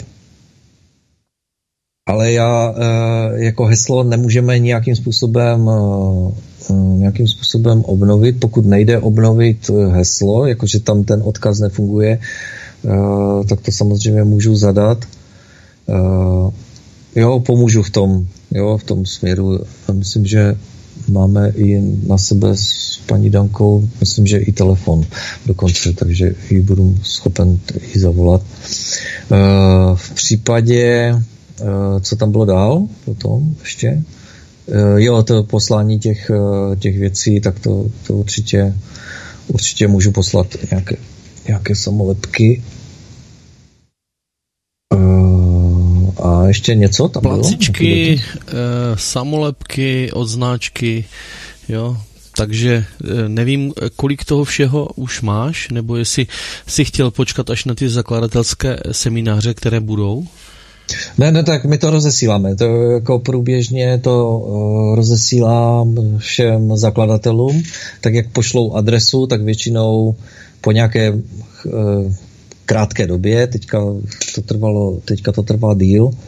ale já uh, jako heslo nemůžeme nějakým způsobem uh, nějakým způsobem obnovit, pokud nejde obnovit heslo, jakože tam ten odkaz nefunguje, Uh, tak to samozřejmě můžu zadat. Uh, jo, pomůžu v tom, jo, v tom směru. Myslím, že máme i na sebe s paní Dankou, myslím, že i telefon dokonce, takže ji budu schopen i zavolat. Uh, v případě, uh, co tam bylo dál, potom ještě, uh, jo, to poslání těch, uh, těch věcí, tak to, to určitě, určitě můžu poslat nějaké nějaké samolepky. Uh, a ještě něco tam bylo? Placičky, uh, samolepky, odznáčky, jo. Takže nevím, kolik toho všeho už máš, nebo jestli si chtěl počkat až na ty zakladatelské semináře, které budou? Ne, ne, tak my to rozesíláme. To jako průběžně to uh, rozesílám všem zakladatelům, tak jak pošlou adresu, tak většinou po nějaké uh, krátké době, teďka to trvalo, teďka to trvá díl,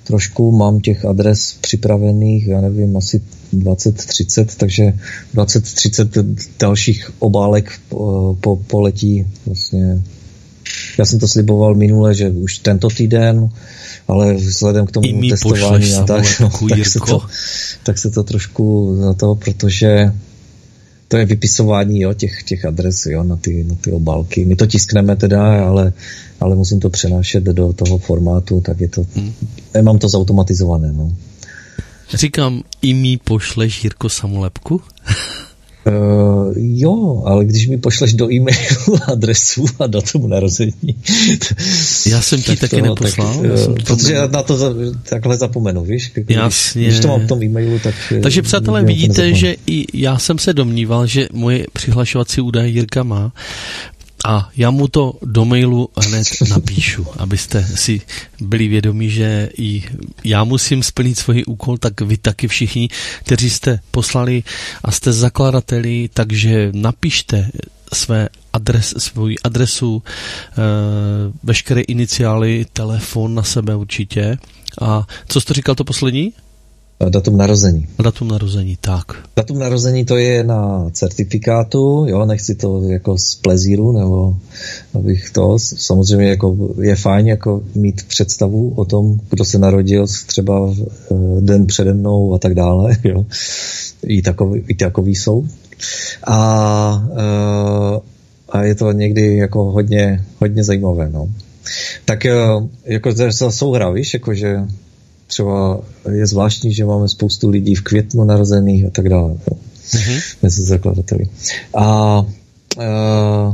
trošku, mám těch adres připravených, já nevím, asi dvacet třicet, takže dvacet třicet dalších obálek po, po, poletí vlastně. Já jsem to sliboval minule, že už tento týden, ale vzhledem k tomu testování a tak, no, tak, se to, tak se to trošku za to, protože to je vypisování, jo, těch, těch adres, jo, na ty, na ty obálky. My to tiskneme teda, ale, ale musím to přenášet do toho formátu, tak je to, hmm. nemám to zautomatizované, no. Říkám, i mi pošleš, Jirko, samolepku? Uh, jo, ale když mi pošleš do e-mailu adresu a datum narození. Já jsem ti taky to, neposlal. Tak, jsem protože já na to za, takhle zapomenu, víš? Jasně. Když to mám v tom e-mailu, tak... Takže přátelé, vidíte, že i já jsem se domníval, že moje přihlašovací údaje Jirka má, a já mu to do mailu hned napíšu, abyste si byli vědomí, že i já musím splnit svůj úkol, tak vy taky všichni, kteří jste poslali a jste zakladateli, takže napište své adres, svou adresu, e, veškeré iniciály, telefon na sebe určitě. A co jsi to říkal to poslední? Datum narození. Datum narození, tak. Datum narození to je na certifikátu, jo, nechci to jako z plezíru, nebo abych to, samozřejmě jako je fajn jako mít představu o tom, kdo se narodil třeba den přede mnou a tak dále, jo. I takový, i takový jsou. A, a je to někdy jako hodně, hodně zajímavé, no. Tak jako to souhra, víš, jakože třeba je zvláštní, že máme spoustu lidí v květnu narozených a tak dále. Mm-hmm. Mezi zakladateli. A, a, a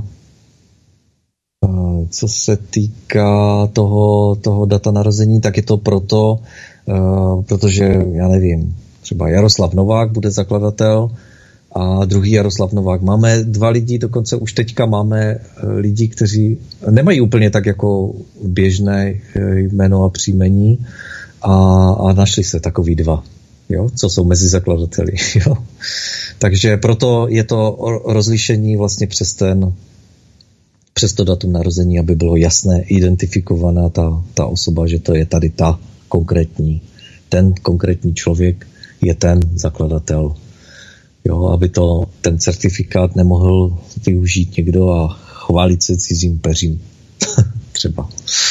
co se týká toho, toho data narození, tak je to proto, a, protože, já nevím, třeba Jaroslav Novák bude zakladatel a druhý Jaroslav Novák. Máme dva lidi, dokonce už teďka máme lidi, kteří nemají úplně tak jako běžné jméno a příjmení, A, a našli se takový dva, jo, co jsou mezi zakladateli. Jo. Takže proto je to rozlišení vlastně přes ten, přes to datum narození, aby bylo jasné, identifikovaná ta, ta osoba, že to je tady ta konkrétní, ten konkrétní člověk je ten zakladatel. Jo, aby to, ten certifikát nemohl využít někdo a chválit se cizím peřím. Třeba.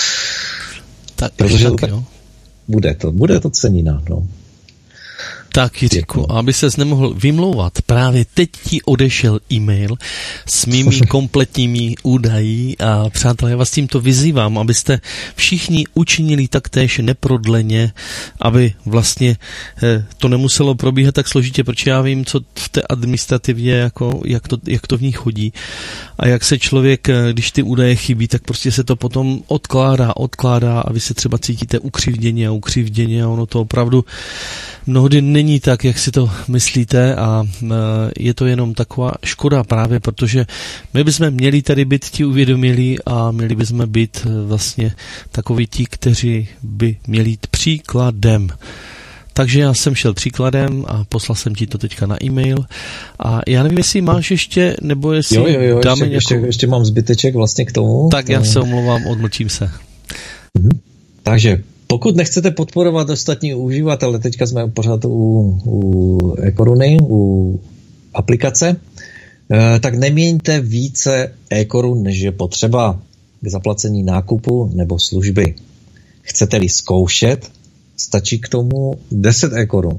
Tak, protože tak, jo. Bude to, bude to cenina, no. Tak, Jiříku, aby ses nemohl vymlouvat, právě teď ti odešel e-mail s mými kompletními údají a přátelé, já vás tímto vyzývám, abyste všichni učinili taktéž neprodleně, aby vlastně to nemuselo probíhat tak složitě, protože já vím, co v té administrativě, jako, jak, to, jak to v ní chodí a jak se člověk, když ty údaje chybí, tak prostě se to potom odkládá, odkládá a vy se třeba cítíte ukřivděně a ukřivděně a ono to opravdu mnohdy není tak, jak si to myslíte a je to jenom taková škoda právě, protože my bychom měli tady být ti uvědomilí a měli bychom být vlastně takoví ti, kteří by měli jít příkladem. Takže já jsem šel příkladem a poslal jsem ti to teďka na e-mail a já nevím, jestli máš ještě, nebo jestli jo, jo, jo, dáme ještě, nějakou... ještě, ještě mám zbyteček vlastně k tomu. Tak já se omlouvám, odmlčím se. Mhm. Takže pokud nechcete podporovat ostatní uživatele, teďka jsme pořád u, u e-koruny, u aplikace, eh, tak neměňte více e-korun, než je potřeba k zaplacení nákupu nebo služby. Chcete-li zkoušet, stačí k tomu deset e-korun.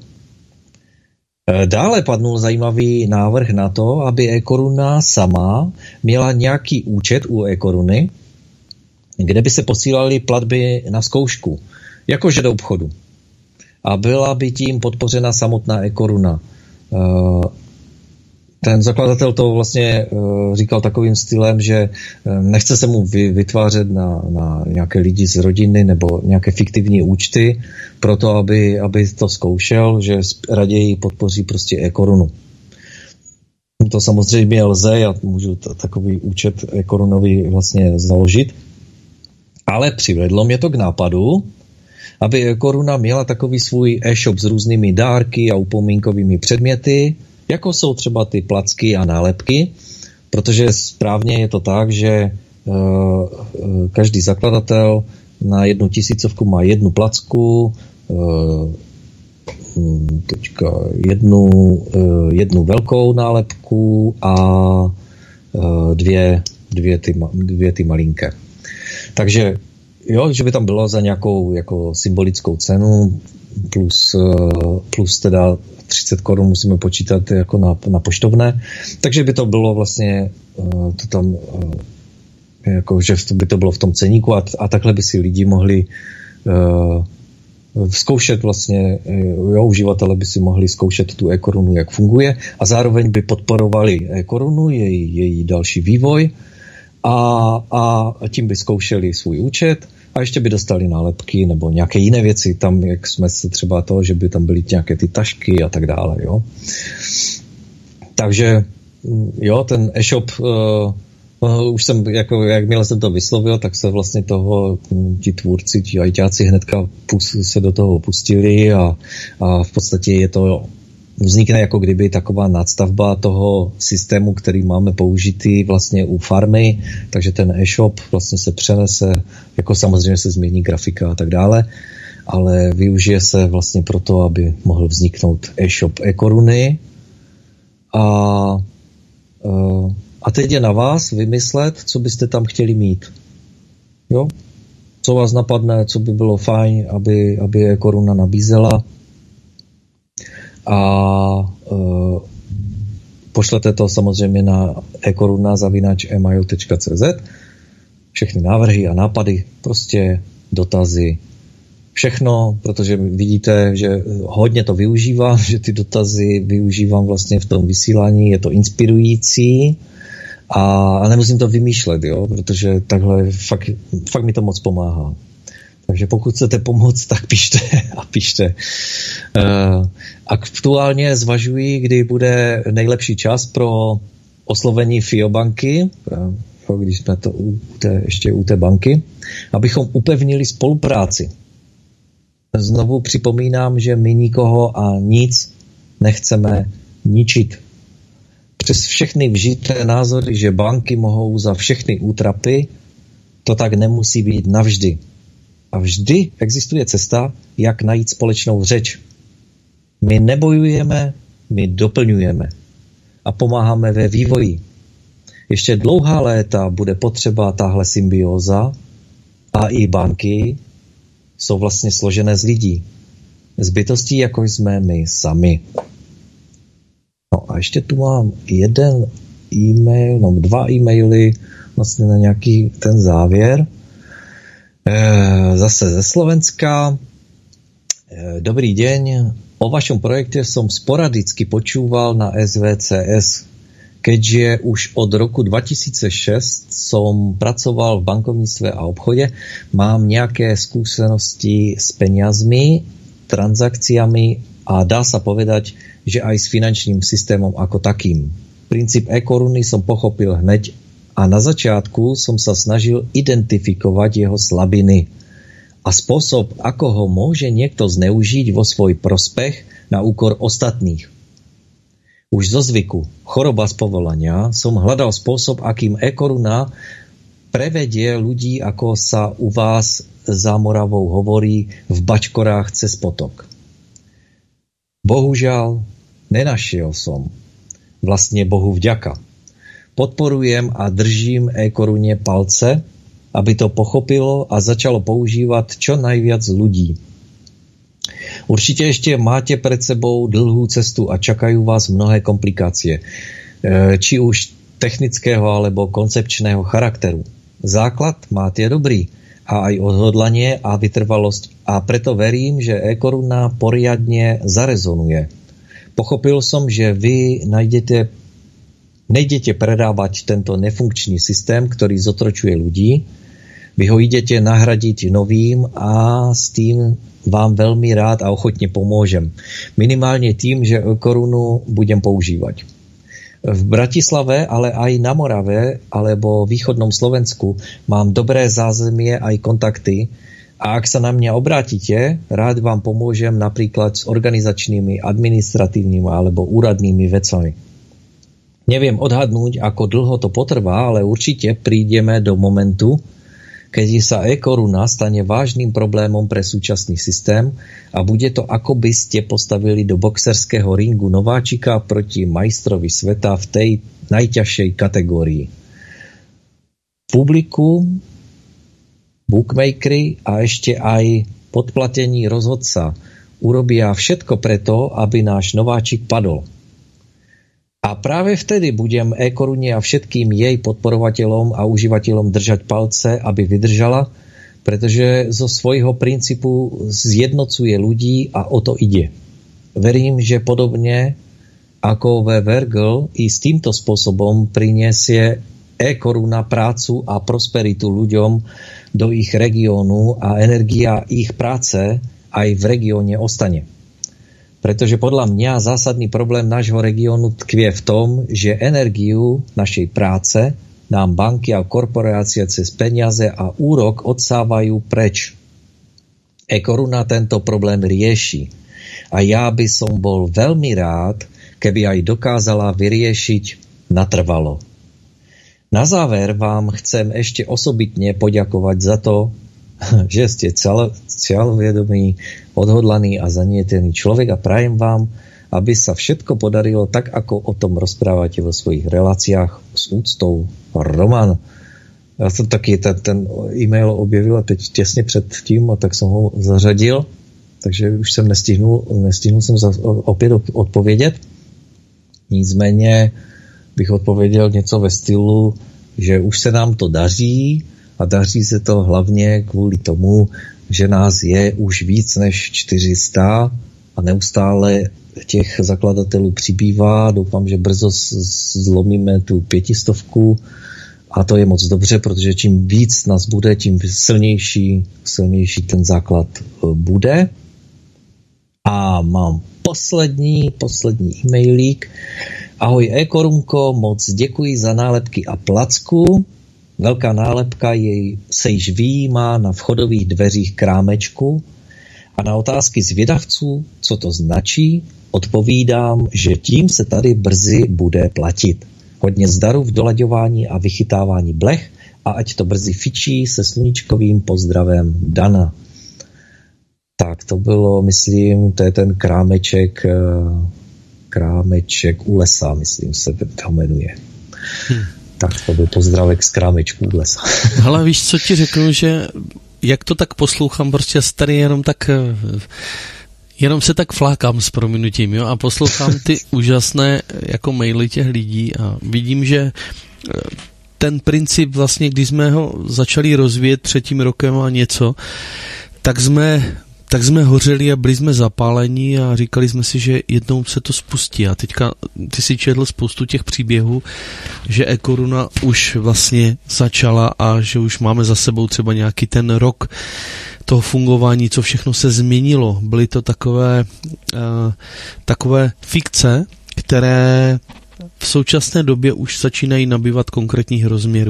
Eh, dále padnul zajímavý návrh na to, aby e-koruna sama měla nějaký účet u e-koruny, kde by se posílaly platby na zkoušku, jakože do obchodu. A byla by tím podpořena samotná e-koruna. Ten zakladatel to vlastně říkal takovým stylem, že nechce se mu vytvářet na, na nějaké lidi z rodiny nebo nějaké fiktivní účty, proto aby, aby to zkoušel, že raději podpoří prostě e-korunu. To samozřejmě lze, já můžu t- takový účet e-korunový vlastně založit, ale přivedlo mě to k nápadu, aby koruna měla takový svůj e-shop s různými dárky a upomínkovými předměty, jako jsou třeba ty placky a nálepky, protože správně je to tak, že uh, každý zakladatel na jednu tisícovku má jednu placku, teďka jednu, jednu velkou nálepku a dvě, dvě, ty, dvě ty malinké. Takže jo, že by tam bylo za nějakou jako symbolickou cenu plus, plus teda třicet korun musíme počítat jako na, na poštovné, takže by to bylo vlastně to tam jako, že by to bylo v tom ceníku a, a takhle by si lidi mohli uh, zkoušet vlastně, jo, uživatelé by si mohli zkoušet tu e-korunu, jak funguje a zároveň by podporovali e-korunu, její, její další vývoj a, a tím by zkoušeli svůj účet a ještě by dostali nálepky nebo nějaké jiné věci, tam jak jsme se třeba toho, že by tam byly nějaké ty tašky a tak dále, jo. Takže, jo, ten e-shop uh, už jsem, jako, jakmile jsem to vyslovil, tak se vlastně toho, ti tvůrci, ti ajťáci hnedka se do toho pustili a, a v podstatě je to, vznikne jako kdyby taková nadstavba toho systému, který máme použitý vlastně u farmy, takže ten e-shop vlastně se přenese, jako samozřejmě se změní grafika a tak dále, ale využije se vlastně proto, aby mohl vzniknout e-shop e-koruny a uh, A teď je na vás vymyslet, co byste tam chtěli mít. Jo? Co vás napadne, co by bylo fajn, aby, aby je koruna nabízela. A e, pošlete to samozřejmě na ekoruna zavináč email tečka cé zet. Všechny návrhy a nápady, prostě dotazy. Všechno, protože vidíte, že hodně to využívám, že ty dotazy využívám vlastně v tom vysílání, je to inspirující. A nemusím to vymýšlet, jo, protože takhle fakt, fakt mi to moc pomáhá. Takže pokud chcete pomoct, tak pište a pište. Uh, aktuálně zvažuji, kdy bude nejlepší čas pro oslovení FIObanky, uh, když jsme to u té, ještě u té banky, abychom upevnili spolupráci. Znovu připomínám, že my nikoho a nic nechceme ničit. Přes všechny vžité názory, že banky mohou za všechny útrapy, to tak nemusí být navždy. A vždy existuje cesta, jak najít společnou řeč. My nebojujeme, my doplňujeme a pomáháme ve vývoji. Ještě dlouhá léta bude potřeba tahle symbióza a i banky jsou vlastně složené z lidí. Z bytostí, jako jsme my sami. No a ještě tu mám jeden e-mail, no dva e-maily vlastně na nějaký ten závěr. E, zase ze Slovenska. E, dobrý deň. O vašom projekte som sporadicky počúval na es vé cé es. Keďže už od roku dva tisíce šest som pracoval v bankovníctve a obchode, mám nejaké skúsenosti s peniazmi, transakciami a dá sa povedať, že aj s finančným systémom ako takým. Princíp e-koruny som pochopil hneď a na začiatku som sa snažil identifikovať jeho slabiny a spôsob, ako ho môže niekto zneužiť vo svoj prospech na úkor ostatných. Už zo zvyku, choroba z povolania, som hľadal spôsob, akým e-koruna prevedie ľudí, ako sa u vás za Moravou hovorí, v bačkorách cez potok. Bohužiaľ, nenašiel som. Vlastne Bohu vďaka. Podporujem a držím e-korune palce, aby to pochopilo a začalo používať čo najviac ľudí. Určite ešte máte pred sebou dlhú cestu a čakajú vás mnohé komplikácie, či už technického alebo koncepčného charakteru. Základ máte dobrý a aj odhodlanie a vytrvalosť a preto verím, že e-koruna poriadne zarezonuje. Pochopil som, že vy nájdete, nejdete predávať tento nefunkčný systém, ktorý zotročuje ľudí. Vy ho idete nahradiť novým a s tým vám veľmi rád a ochotne pomôžem. Minimálne tým, že e-korunu budem používať. V Bratislave, ale aj na Morave alebo východnom Slovensku mám dobré zázemie aj kontakty a ak sa na mňa obrátite, rád vám pomôžem napríklad s organizačnými, administratívnymi alebo úradnými vecami. Neviem odhadnúť, ako dlho to potrvá, ale určite prídeme do momentu, keď sa e-koruna stane vážnym problémom pre súčasný systém a bude to, ako by ste postavili do boxerského ringu nováčika proti majstrovi sveta v tej najťažšej kategórii. Publiku, bookmakery a ešte aj podplatení rozhodca urobia všetko preto, aby náš nováčik padol. A práve vtedy budem e-korune a všetkým jej podporovateľom a užívateľom držať palce, aby vydržala, pretože zo svojho princípu zjednocuje ľudí a o to ide. Verím, že podobne ako ve Vergl i s týmto spôsobom prinesie e-koruna prácu a prosperitu ľuďom do ich regiónu a energia ich práce aj v regióne ostane. Pretože podľa mňa zásadný problém nášho regiónu tkvie v tom, že energiu našej práce nám banky a korporácie cez peniaze a úrok odsávajú preč. E-koruna tento problém rieši. A ja by som bol veľmi rád, keby aj dokázala vyriešiť natrvalo. Na záver vám chcem ešte osobitne poďakovať za to, že ste cieľovedomý, odhodlaný a zanietený človek a prajem vám, aby sa všetko podarilo tak, ako o tom rozprávate vo svojich reláciách s úctou. Roman, ja som taký ten, ten e-mail objevil teď těsně před tím a tak som ho zařadil, takže už jsem nestihnul, nestihnul jsem za, opět odpovědět. Nicméně bych odpověděl něco ve stylu, že už se nám to daří, a daří se to hlavně kvůli tomu, že nás je už víc než čtyři sta a neustále těch zakladatelů přibývá. Doufám, že brzo zlomíme tu pětistovku a to je moc dobře, protože čím víc nás bude, tím silnější, silnější ten základ bude. A mám poslední, poslední e-mailík. Ahoj e-korunko, moc děkuji za nálepky a placku. Velká nálepka jej se již vyjímá na vchodových dveřích krámečku a na otázky zvědavců, co to značí, odpovídám, že tím se tady brzy bude platit. Hodně zdaru v dolaďování a vychytávání blech a ať to brzy fičí se sluníčkovým pozdravem Dana. Tak to bylo, myslím, to je ten krámeček, krámeček u lesa, myslím se to jmenuje. Hmm. Tak to byl pozdravek z krámečků lesa. Hele, víš, co ti řeknu, že jak to tak poslouchám, prostě tady jenom tak jenom se tak flákám s prominutím, jo, a poslouchám ty úžasné jako maily těch lidí a vidím, že ten princip vlastně, když jsme ho začali rozvíjet třetím rokem a něco, tak jsme tak jsme hořeli a byli jsme zapálení a říkali jsme si, že jednou se to spustí. A teďka ty si četl spoustu těch příběhů, že e-koruna už vlastně začala a že už máme za sebou třeba nějaký ten rok toho fungování, co všechno se změnilo. Byly to takové, uh, takové fikce, které v současné době už začínají nabývat konkrétních rozměrů.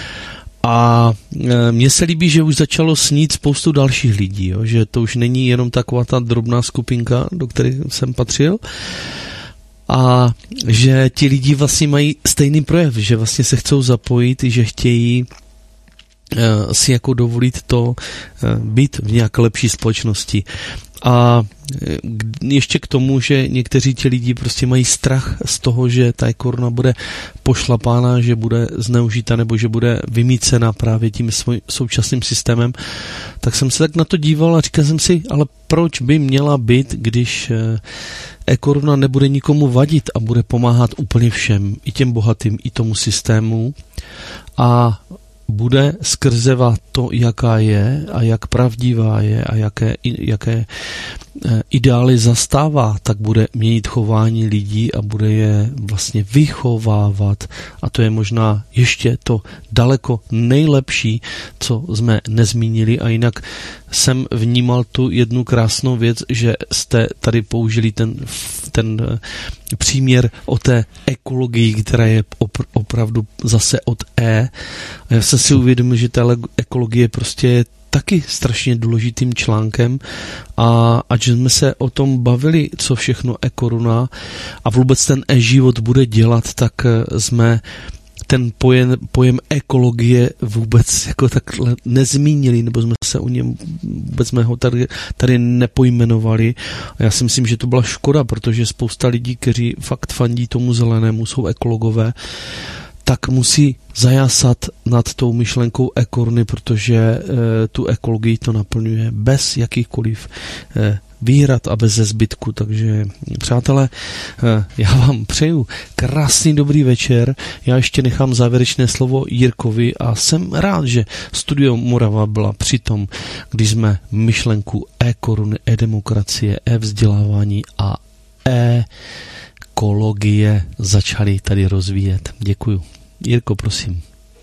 A mně se líbí, že už začalo snít spoustu dalších lidí, jo? Že to už není jenom taková ta drobná skupinka, do které jsem patřil, a že ti lidi vlastně mají stejný projev, že vlastně se chcou zapojit, že chtějí uh, si jako dovolit to uh, být v nějaké lepší společnosti. A ještě k tomu, že někteří ti lidi prostě mají strach z toho, že ta koruna bude pošlapána, že bude zneužita nebo že bude vymýcena právě tím svým současným systémem, tak jsem se tak na to díval a říkal jsem si, ale proč by měla být, když e-koruna nebude nikomu vadit a bude pomáhat úplně všem, i těm bohatým, i tomu systému, a bude skrzeva to, jaká je a jak pravdivá je a jaké, jaké ideály zastává, tak bude měnit chování lidí a bude je vlastně vychovávat. A to je možná ještě to daleko nejlepší, co jsme nezmínili. A jinak jsem vnímal tu jednu krásnou věc, že jste tady použili ten, ten příměr o té ekologii, která je opr- opravdu zase od E. A já jsem si uvědomil, že ta ekologie prostě je taky strašně důležitým článkem a ať jsme se o tom bavili, co všechno e-koruna a vůbec ten e-život bude dělat, tak jsme ten pojem, pojem ekologie vůbec jako takhle nezmínili, nebo jsme se o něm vůbec jsme ho tady, tady nepojmenovali. A já si myslím, že to byla škoda, protože spousta lidí, kteří fakt fandí tomu zelenému, jsou ekologové, tak musí zajásat nad tou myšlenkou e-koruny, protože e, tu ekologii to naplňuje bez jakýchkoliv e, výhrad a bez zbytku. Takže přátelé, e, já vám přeju krásný dobrý večer. Já ještě nechám závěrečné slovo Jirkovi a jsem rád, že Studio Morava byla přitom, když jsme myšlenku e-koruny, e-demokracie, e-vzdělávání a e-ekologie začali tady rozvíjet. Děkuju. Jirko, prosím.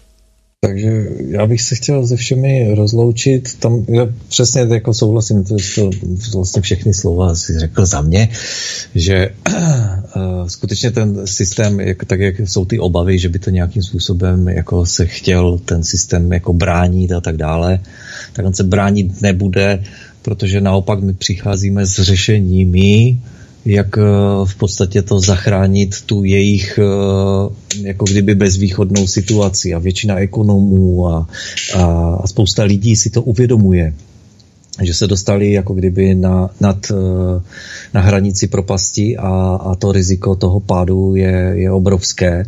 Takže já bych se chtěl se všemi rozloučit. Tam já přesně jako souhlasím, to, to vlastně všechny slova si řekl za mě, že uh, skutečně ten systém, jak, tak jak jsou ty obavy, že by to nějakým způsobem jako se chtěl ten systém jako bránit a tak dále, tak on se bránit nebude, protože naopak my přicházíme s řešeními, jak v podstatě to zachránit tu jejich jako kdyby bezvýchodnou situaci a většina ekonomů a, a, a spousta lidí si to uvědomuje, že se dostali jako kdyby na, nad, na hranici propasti a, a to riziko toho pádu je, je obrovské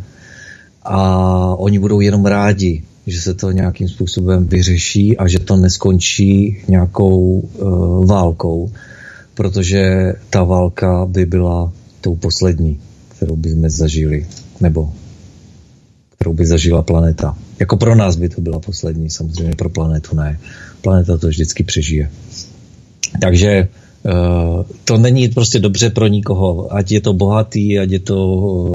a oni budou jenom rádi, že se to nějakým způsobem vyřeší a že to neskončí nějakou uh, válkou, protože ta válka by byla tou poslední, kterou bychom zažili, nebo kterou by zažila planeta. Jako pro nás by to byla poslední, samozřejmě pro planetu ne. Planeta to vždycky přežije. Takže uh, to není prostě dobře pro nikoho. Ať je to bohatý, ať je to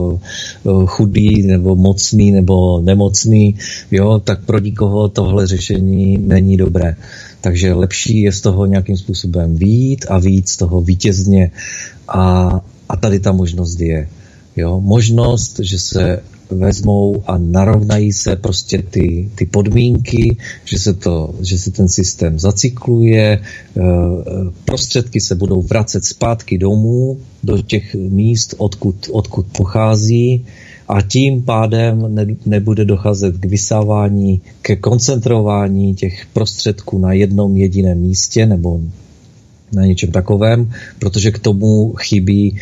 uh, chudý, nebo mocný, nebo nemocný, jo, tak pro nikoho tohle řešení není dobré. Takže lepší je z toho nějakým způsobem vyjít a vyjít z toho vítězně a, a tady ta možnost je. Jo? Možnost, že se vezmou a narovnají se prostě ty, ty podmínky, že se, to, že se ten systém zacykluje, prostředky se budou vracet zpátky domů do těch míst, odkud, odkud pochází, a tím pádem ne, nebude docházet k vysávání, ke koncentrování těch prostředků na jednom jediném místě nebo na něčem takovém, protože k tomu chybí,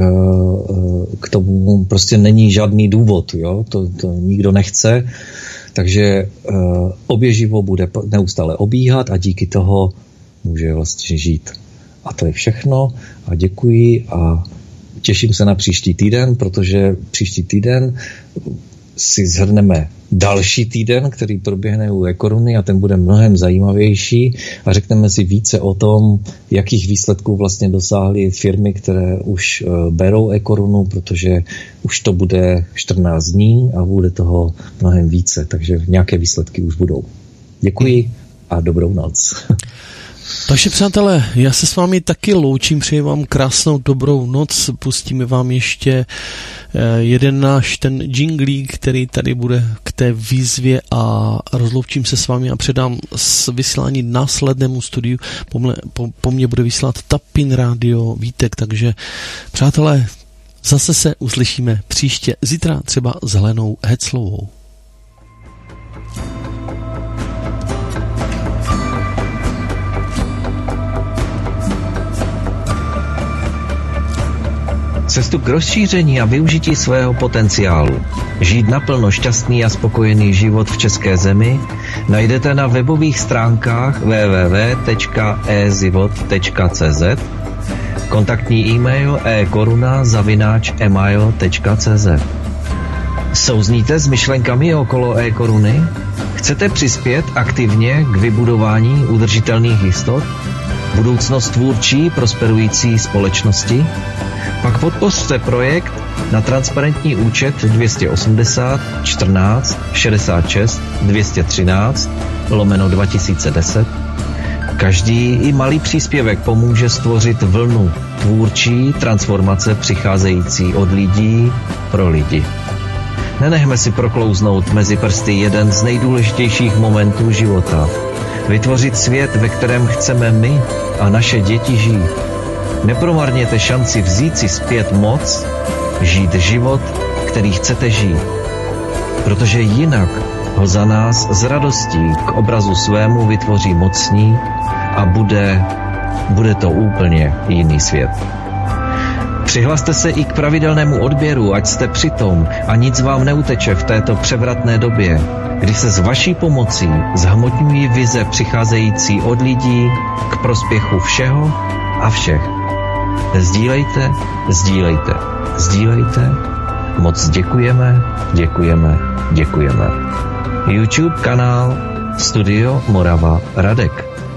k tomu prostě není žádný důvod, jo? To, to nikdo nechce, takže oběživo bude neustále obíhat a díky toho může vlastně žít. A to je všechno a děkuji a těším se na příští týden, protože příští týden si shrneme další týden, který proběhne u e-koruny a ten bude mnohem zajímavější a řekneme si více o tom, jakých výsledků vlastně dosáhly firmy, které už uh, berou e-korunu, protože už to bude čtrnáct dní a bude toho mnohem více, takže nějaké výsledky už budou. Děkuji a dobrou noc. Takže přátelé, já se s vámi taky loučím, přeji vám krásnou dobrou noc, pustíme vám ještě jeden náš ten jinglík, který tady bude k té výzvě a rozloučím se s vámi a předám s vysílání následnému studiu, po mně, po, po mně bude vysílat Tapin Radio Vítek, takže přátelé, zase se uslyšíme příště, zítra třeba s Helenou Heclovou. Cestu k rozšíření a využití svého potenciálu, žít naplno šťastný a spokojený život v české zemi, najdete na webových stránkách w w w tečka e zivot tečka c z, kontaktní e-mail e koruna zavináč email tečka c z. Souzníte s myšlenkami okolo e-koruny? Chcete přispět aktivně k vybudování udržitelných jistot? Budoucnost tvůrčí prosperující společnosti? Pak podpořte projekt na transparentní účet dvě stě osmdesát čtrnáct šedesát šest dvě stě třináct lomeno dva tisíce deset. Každý i malý příspěvek pomůže stvořit vlnu tvůrčí transformace přicházející od lidí pro lidi. Nenechme si proklouznout mezi prsty jeden z nejdůležitějších momentů života. Vytvořit svět, ve kterém chceme my a naše děti žít. Nepromarněte šanci vzít si zpět moc, žít život, který chcete žít. protože jinak ho za nás s radostí k obrazu svému vytvoří mocní a bude, bude to úplně jiný svět. Přihlaste se i k pravidelnému odběru, ať jste přitom a nic vám neuteče v této převratné době, kdy se s vaší pomocí zhmotňují vize přicházející od lidí k prospěchu všeho a všech. Sdílejte, sdílejte, sdílejte. Moc děkujeme, děkujeme, děkujeme. YouTube kanál Studio Morava Radek.